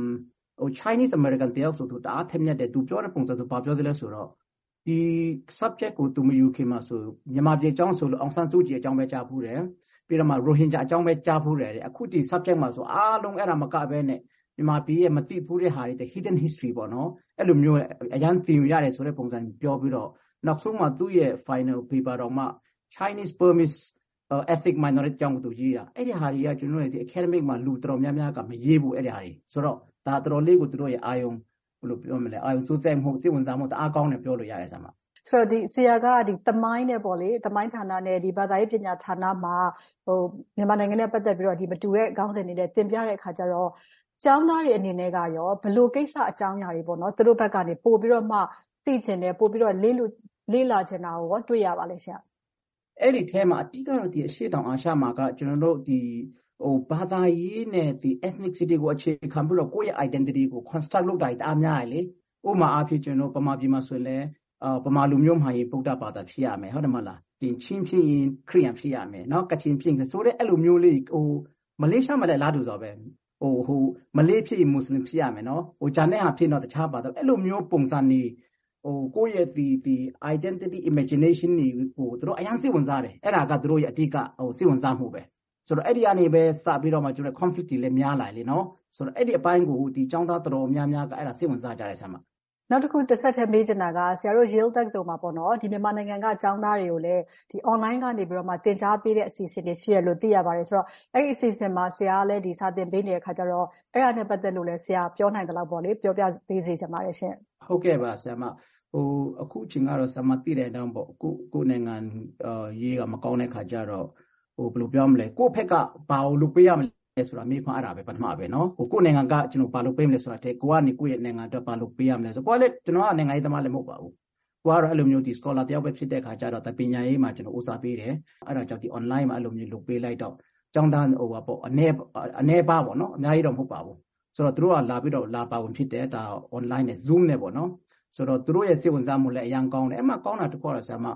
Chinese American တယောက်ဆိုသူတအားထက်မြက်တယ်သူပြောတဲ့ပုံစံဆိုဘာပြောသလဲဆိုတော့ဒီ subject ကိုသူမယူခင်မှာဆိုမြန်မာပြည်အကြောင်းဆိုလို့အောင်ဆန်းစုကြည်အကြောင်းပဲကြားဖူးတယ်ပြီးတော့မှ Rohingya အကြောင်းပဲကြားဖူးတယ်အခုဒီ subject မှာဆိုအားလုံးအဲ့ဒါမကပဲနဲ့မြန်မာပြည်ရဲ့မသိဘူးတဲ့ဟာတွေ hidden history ပေါ့နော်အဲ့လိုမျိုးအရန်တင်ယူရတယ်ဆိုတဲ့ပုံစံပြောပြီးတော့နောက်ဆုံးမှာသူ့ရဲ့ final paper တော့မှ Chinese Burmese ethnic minority အကြောင်းကိုသူရေးတာအဲ့ဒီဟာတွေကကျွန်တော်ရဲ့ဒီ academic မှာလူတော်များများကမရေးဘူးအဲ့ဒီဟာတွေဆိုတော့ဒါတော်တော်လေးကိုသူတို့ရဲ့အာယုံဘယ်လိုပြောမလဲအာယုံစိုးစိတ်မှုစိတ်ဝင်စားမှုတအားကောင်းတယ်ပြောလို့ရတယ်ဆရာမဆိုတော့ဒီဆရာကဒီသမိုင်းနဲ့ပေါ့လေသမိုင်းဌာနနဲ့ဒီဘာသာရေးပညာဌာနမှာမြန်မာနိုင်ငံနဲ့ပတ်သက်ပြီးတော့ဒီမတူတဲ့ခေါင်းစဉ်တွေနဲ့သင်ပြတဲ့အခါကျတော့ကျောင်းသားတွေအနေနဲ့ကရောဘယ်လိုကိစ္စအကြောင်းအရာတွေပေါ့နော်သူတို့ဘက်ကနေပို့ပြီးတော့မှသိချင်တယ်ပို့ပြီးတော့လေ့လာချင်တာကိုတွေ့ရပါလေဆရာအဲ့ဒီထဲမှာအတိကတော့ဒီအရှေ့တောင်အာရှမှာကကျွန်တော်တို့ဒီဘာသာရေးနဲ့ဒီ ethnicity ကိုအခြေခံပြီးတော့ကိုယ့်ရဲ့ identity ကို construct လုပ်တာတအားများတယ်လေဥပမာအားဖြင့်ကျွန်တော်ပမာပြည်မှာဆိုရင်ပမာလူမျိုးမှာရင်ဗုဒ္ဓဘာသာဖြစ်ရမယ်ဟုတ်တယ်မလားပြင်ချင်းဖြစ်ရင်ခရစ်ယာန်ဖြစ်ရမယ်เนาะကချင်ဖြစ်ဆိုတဲ့အဲ့လိုမျိုးလေးမလေးရှားမှာလည်းလားတူဆိုပဲမလေးဖြစ်ရင်မွတ်စလင်ဖြစ်ရမယ်เนาะဂျာနဲ့ဟာဖြစ်တော့တခြားဘာသာအဲ့လိုမျိုးပုံစံနေကိုယ့်ရဲ့ဒီ identity imagination တွေကိုသူတို့အရင်စိတ်ဝင်စားတယ်အဲ့ဒါကသူတို့ရဲ့အဓိကစိတ်ဝင်စားမှုပဲဆိုတော့အဲ့ဒီအနေပဲစပြီးတော့မှကျွန်တော် conflict တွေလည်းများလာလေเนาะဆိုတော့အဲ့ဒီအပိုင်းကိုဒီចောင်းသားတော်များများကအဲ့ဒါစိတ်ဝင်စားကြတယ်ဆရာမနောက်တစ်ခုတစ်ဆက်ထဲမေးချင်တာကဆရာတို့ Yale တက္ကသိုလ်မှာပေါ့နော်ဒီမြန်မာနိုင်ငံကကျောင်းသားတွေကိုလည်းဒီ online ကနေပြီးတော့မှသင်ကြားပေးတဲ့အစီအစဉ်တွေရှိရလို့သိရပါတယ်ဆိုတော့အဲ့ဒီအစီအစဉ်မှာဆရာကလည်းဒီစာသင်ပေးနေတဲ့အခါကျတော့အဲ့ဒါနဲ့ပတ်သက်လို့လည်းဆရာပြောနိုင်တယ်လို့ပေါ့လေပြောပြပေးစေချင်ပါတယ်ရှင်ဟုတ်ကဲ့ပါဆရာမအခုချိန်ကတော့ဆရာမသိတဲ့အတိုင်းပေါ့ကိုနိုင်ငံရေးကမကောင်းတဲ့ခါကျတော့ဘယ်လိုပြောမလဲကိုယ့်ဘက်ကဘာလို့လုပ်ပေးရမလဲဆိုတာမေးခွန်းအဲ့ဒါပဲပထမပဲเนาะကိုယ့်နိုင်ငံကကျွန်တော်ဘာလုပ်ပေးမလဲဆိုတာတဲ့ကိုကနေကိုယ့်ရဲ့နိုင်ငံအတွက်ဘာလုပ်ပေးရမလဲဆိုကိုကလည်းကျွန်တော်ကနိုင်ငံရေးသမားလည်းမဟုတ်ပါဘူးကိုကတော့အဲ့လိုမျိုးဒီ scholar တယောက်ပဲဖြစ်တဲ့ခါကျတော့ပညာရေးမှာကျွန်တော်ဦးစားပေးတယ်အဲ့ဒါကြောင့်ဒီ online မှာအဲ့လိုမျိုးလုပ်ပေးလိုက်တော့ကျောင်းသားပေါ့အနေပါပေါ့เนาะအများကြီးတော့မဟုတ်ပါဘူးဆိုတော့သူတို့ကလာပြီးတော့လာပါဝင်ဖြစ်တယ်ဒါ online နဲ့ Zoom နဲ့ပေါ့เนาะဆိုတော့သူတို့ရဲ့စိတ်ဝင်စားမှုလည်းအရင်ကောင်းတယ်အဲ့မှာကောင်းတာတစ်ခုတော့ဆရာမဒီ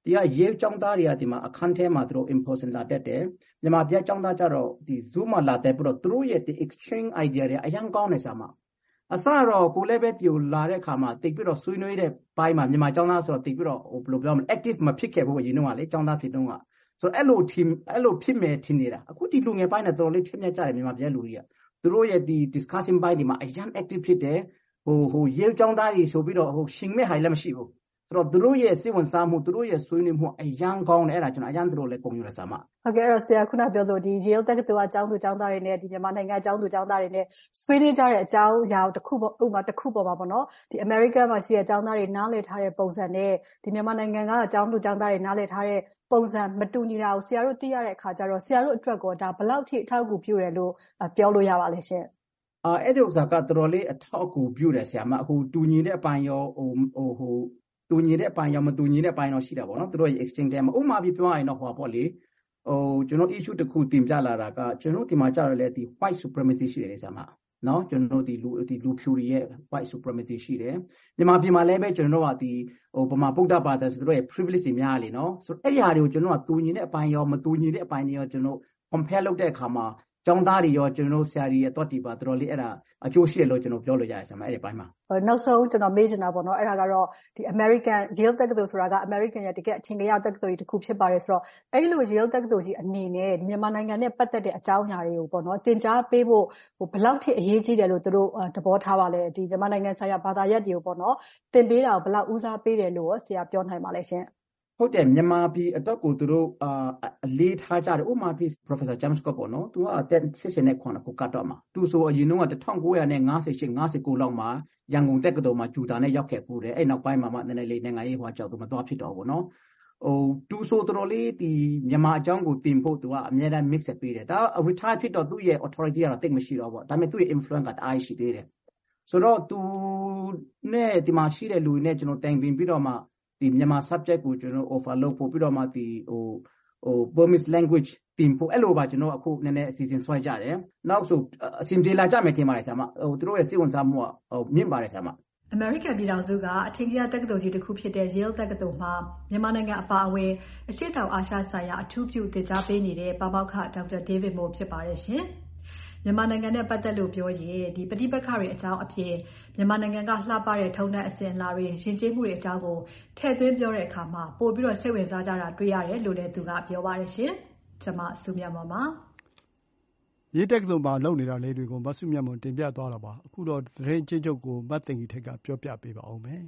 ဒီကရေးကျောင်းသားတွေကဒီမှာအခန်းထဲမှာသူတို့ in-person လာတက်တယ်မြန်မာပြည်ကျောင်းသားကြတော့ဒီ Zoom မှာလာတက်ပြီးတော့သူတို့ရဲ့ဒီ exchange idea တွေအရင်ကောင်းနေစမှာအစတော့ကိုလည်းပဲပြိုလာတဲ့ခါမှာတိတ်ပြီးတော့ဆွေးနွေးတဲ့ဘိုင်းမှာမြန်မာကျောင်းသားဆိုတော့တိတ်ပြီးတော့ဘယ်လိုပြောမလဲ active မဖြစ်ခဲ့ဘူးရင်းနှီးကလေကျောင်းသားဖြစ်တော့ကဆိုတော့အဲ့လိုဖြစ်မယ်ထင်နေတာအခုဒီလူငယ်ပိုင်းနဲ့တော်တော်လေးထင်မြတ်ကြတယ်မြန်မာပြည်လူတွေကသူတို့ရဲ့ဒီ discussion ဘိုင်းဒီမှာအရင် active ဖြစ်တယ်ဟိုရေးကျောင်းသားတွေဆိုပြီးတော့ရှင်မဲ့ဟိုင်လည်းမရှိဘူးဆိုတော့သူတို့ရဲ့စိတ်ဝင်စားမှုသူတို့ရဲ့ဆွေးနွေးမှုအရင်ကောင်းတယ်အဲ့ဒါကျွန်တော်အရင်သူတို့လည်းကုန်ယူရစမှာဟုတ်ကဲ့အဲ့တော့ဆရာခုနပြောဆိုဒီ Yale တက္ကသိုလ်ကကျောင်းသူကျောင်းသားတွေနဲ့ဒီမြန်မာနိုင်ငံကျောင်းသူကျောင်းသားတွေနဲ့ဆွေးနွေးကြတဲ့အကြောင်းအရာတစ်ခုပေါ့ဥပမာတစ်ခုပေါ်ပါပေါ့နော်ဒီ America မှာရှိတဲ့ကျောင်းသားတွေနားလည်ထားတဲ့ပုံစံနဲ့ဒီမြန်မာနိုင်ငံကကျောင်းသူကျောင်းသားတွေနားလည်ထားတဲ့ပုံစံမတူညီတာကိုဆရာတို့သိရတဲ့အခါကျတော့ဆရာတို့အတွက်ကောဒါဘယ်လောက်ထိအထောက်အကူပြုတယ်လို့ပြောလို့ရပါလဲရှင်အဲ့ဒီဥစ္စာကတော်တော်လေးအထောက်အကူပြုတယ်ဆရာမအခုတူညီတဲ့အပိုင်းရောဟိုတူညီတဲ့အပိုင်းရောမတူညီတဲ့အပိုင်းတော့ရှိတာပေါ့နော်သူတို့ရဲ့ exchange ထဲမှာဥပမာပြပြောရရင်တော့ဟောပေါ့လေကျွန်တော် issue တစ်ခုတင်ပြလာတာကကျွန်တော်ဒီမှာကြတော့လေဒီ white supremacy ရှိတယ်ဆရာမနော်ကျွန်တော်ဒီလူဖြူတွေရဲ့ white supremacy ရှိတယ်မြန်မာပြည်မှာလည်းပဲကျွန်တော်တို့ကဒီဗမာဗုဒ္ဓဘာသာဆိုတော့ရဲ့ privilege တွေများလေနော်ဆိုတော့အဲ့ဒီဟာတွေကိုကျွန်တော်ကတူညီတဲ့အပိုင်းရောမတူညီတဲ့အပိုင်းတွေရောကျွန်တော် compare လုပ်တဲ့အခါမှာကျောင်းသားတွေရောကျွန်တော်ဆရာကြီးရဲ့တော့ဒီပါတော်တော်လေးအဲ့ဒါအကျိုးရှိတယ်လို့ကျွန်တော်ပြောလို့ရတယ်ဆရာမအဲ့ဒီပိုင်းမှာနောက်ဆုံးကျွန်တော်မေးချင်တာပေါ့နော်အဲ့ဒါကတော့ဒီ American Yale တက္ကသိုလ်ဆိုတာက American ရဲ့တကယ်အထင်ကြီးတက္ကသိုလ်ကြီးတစ်ခုဖြစ်ပါတယ်ဆိုတော့အဲ့လို Yale တက္ကသိုလ်ကြီးအနေနဲ့ဒီမြန်မာနိုင်ငံနဲ့ပတ်သက်တဲ့အကြောင်းအရာတွေကိုပေါ့နော်သင်ကြားပေးဖို့ဘယ်လောက်ထိအရေးကြီးတယ်လို့သူတို့သဘောထားပါလဲဒီမြန်မာနိုင်ငံဆိုင်ရာဘာသာရပ်တွေကိုပေါ့နော်သင်ပေးတာကိုဘယ်လောက်ဦးစားပေးတယ်လို့ဆရာပြောနိုင်ပါလဲရှင်ဟုတ်တယ်မြန်မာပြည်အတွက်ကိုသူတို့အလေးထားကြတယ်ဥပမာပြ Professor James Scott ပေါ့နော်သူကအသက်89ခုကတ်တော့မှာသူဆိုအရင်တုန်းက1958-59လောက်မှာရန်ကုန်တက္ကသိုလ်မှာဂျူတာနဲ့ရောက်ခဲ့ပူတယ်အဲ့နောက်ပိုင်းမှာမှနည်းနည်းလေးနိုင်ငံရေးဟောကြောက်သူမသွားဖြစ်တော့ဘူးနော်သူဆိုတော်တော်လေးဒီမြန်မာအကြောင်းကိုတင်ဖို့သူကအများအား mix ပေးတယ်ဒါ retire ဖြစ်တော့သူ့ရဲ့ authority ကတော့တိတ်မရှိတော့ဘူးဒါပေမဲ့သူ့ရဲ့ influence ကတအားရှိသေးတယ်ဆိုတော့သူနဲ့ဒီမှာရှိတဲ့လူတွေနဲ့ကျွန်တော်တိုင်ပင်ပြီးတော့မှဒီမြန်မာ subject ကိုကျွန်တော် offer လုပ်ဖို့ပြီးတော့မှဒီBurmese language တင်ဖို့အဲ့လိုပါကျွန်တော်အခုနည်းနည်းအစီအစဉ်ဆွဲကြတယ်နောက်ဆိုအစီအစဉ်လာကြမယ်ထင်ပါတယ်ဆရာမသူတို့ရဲ့စိတ်ဝင်စားမှုကမြင့်ပါတယ်ဆရာမ American ပြည်ထောင်စုကအထင်ကြီးတက္ကသိုလ်ကြီးတစ်ခုဖြစ်တဲ့ Yale တက္ကသိုလ်မှာမြန်မာနိုင်ငံအပါအဝင်အရှေ့တောင်အာရှဆိုင်ရာအထူးပြုသင်ကြားပေးနေတဲ့ပါမောက္ခဒေါက်တာ David Moore ဖြစ်ပါတယ်ရှင်မြန်မာနိုင်ငံနဲ့ပတ်သက်လို့ပြောရင်ဒီပဋိပက္ခတွေအကြောင်းအပြင်မြန်မာနိုင်ငံကလှပတဲ့ထုံးတမ်းအစဉ်အလာတွေယဉ်ကျေးမှုတွေအကြောင်းကိုထည့်သွင်းပြောတဲ့အခါမှာပို့ပြီးတော့စိတ်ဝင်စားကြတာတွေ့ရတယ်လို့လည်းသူကပြောပါတယ်ရှင်။ကျွန်မစုမြတ်မပါရေးတက္ကသိုလ်မှာလုပ်နေတာလေးတွေကိုမဆုမြတ်မွန်တင်ပြသွားတာပါအခုတော့သတင်းချင်းချုပ်ကိုမတ်သိင်ကြီးထက်ကပြောပြပေးပါအောင်မယ်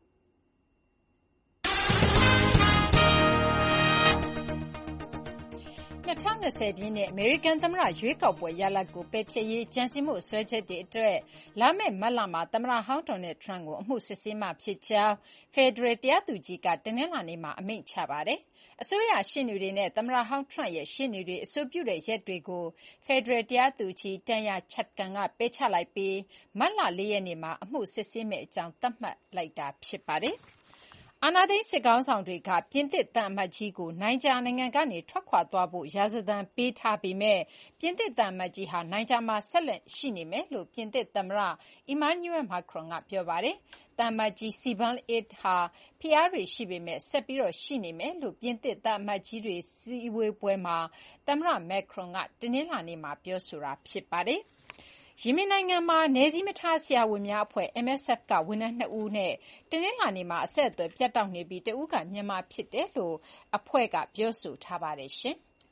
2020 ပြည့်နှစ်အမေရိကန်သမ္မတရွေးကောက်ပွဲရလဒ်ကိုပယ်ဖျက်ရေးကြံစည်မှုစွဲချက်တွေအတွက်လာမယ့်မတ်လမှာသမ္မတဟောင်းဒေါ်နယ်ထရန့်ကိုအမှုစစ်ဆေးမှာဖြစ်ကြောင်းဖယ်ဒရယ်တရားသူကြီးကတနင်္လာနေ့မှာအမိန့်ချပါတယ်။အစိုးရရှေ့နေတွေနဲ့သမ္မတဟောင်းထရန့်ရဲ့ရှေ့နေတွေအဆိုပြုတဲ့ရက်တွေကိုဖယ်ဒရယ်တရားသူကြီးတန်ယာချတ်ကန်ကပယ်ချလိုက်ပြီးမတ်လ 4 ရက်နေ့မှာအမှုစစ်ဆေးမယ့်အကြောင်းသတ်မှတ်လိုက်တာဖြစ်ပါတယ်။အာဏာသိမ်းစစ်ခေါင်းဆောင်တွေကပြင်သစ်သံအမတ်ကြီးကိုနိုင်ဂျာနိုင်ငံကနေထွက်ခွာသွားဖို့ရာဇသံပေးထားပေမဲ့ပြင်သစ်သံအမတ်ကြီးဟာနိုင်ဂျာမှာဆက်လက်ရှိနေမယ်လို့ပြင်သစ်သမ္မတ Emmanuel Macron ကပြောပါတယ်။သံအမတ်ကြီး Sylvain Itte ဟာဖိအားတွေရှိပေမဲ့ဆက်ပြီးရှိနေမယ်လို့ပြင်သစ်သံအမတ်ကြီးတွေစည်းဝေးပွဲမှာသမ္မတ Macron ကတနင်္လာနေ့မှာပြောဆိုတာဖြစ်ပါတယ်။ယီမင်နိုင်ငံမှာနယ်စည်းမထားဆရာဝန်များအဖွဲ့ MSF ကဝန်ထမ်း2ဦးနဲ့တနင်္လာနေ့မှာအဆက်အသွယ်ပြတ်တောက်နေပြီးတဦးကမြန်မာဖြစ်တယ်လို့အဖွဲ့ကပြောဆိုထားပါတယ်ရှင်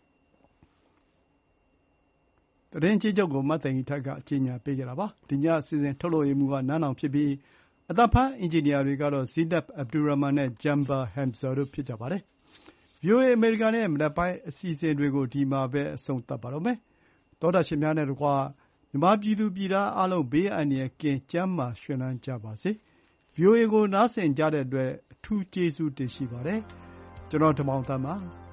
။သတင်းကြီးချုပ်ကိုမတ်သိင်ကြီးထက်ကကြေညာပေးကြတာပါ။ဒီညအစီအစဉ်ထုတ်လွှင့်မှုကနန်းအောင်ဖြစ်ပြီးအသံဖန်အင်ဂျင်နီယာတွေကတော့ Zeenab Abdulrahman နဲ့ Jamba Hamza တို့ဖြစ်ကြပါတယ်။ VOA အမေရိကန်ရဲ့မနက်ပိုင်းအစီအစဉ်တွေကိုဒီမှာပဲအဆုံးသတ်ပါတော့မယ်။သောတာရှင်များနဲ့တကွာမြန်မာပြည်သူပြည်သားအားလုံးဘေးအန္တရာယ်ကင်းကျန်းမာရွှင်လန်းကြပါစေ။ VOA ကိုနားဆင်ကြတဲ့အတွက်အထူးကျေးဇူးတင်ရှိပါတယ်။ကျွန်တော်ဓမ္မောင်သန်းပါ။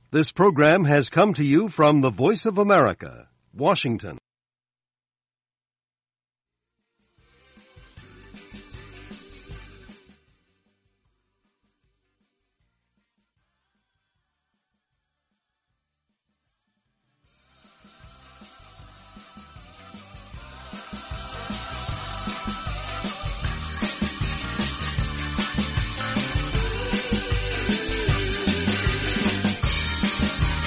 This program has come to you from the Voice of America, Washington.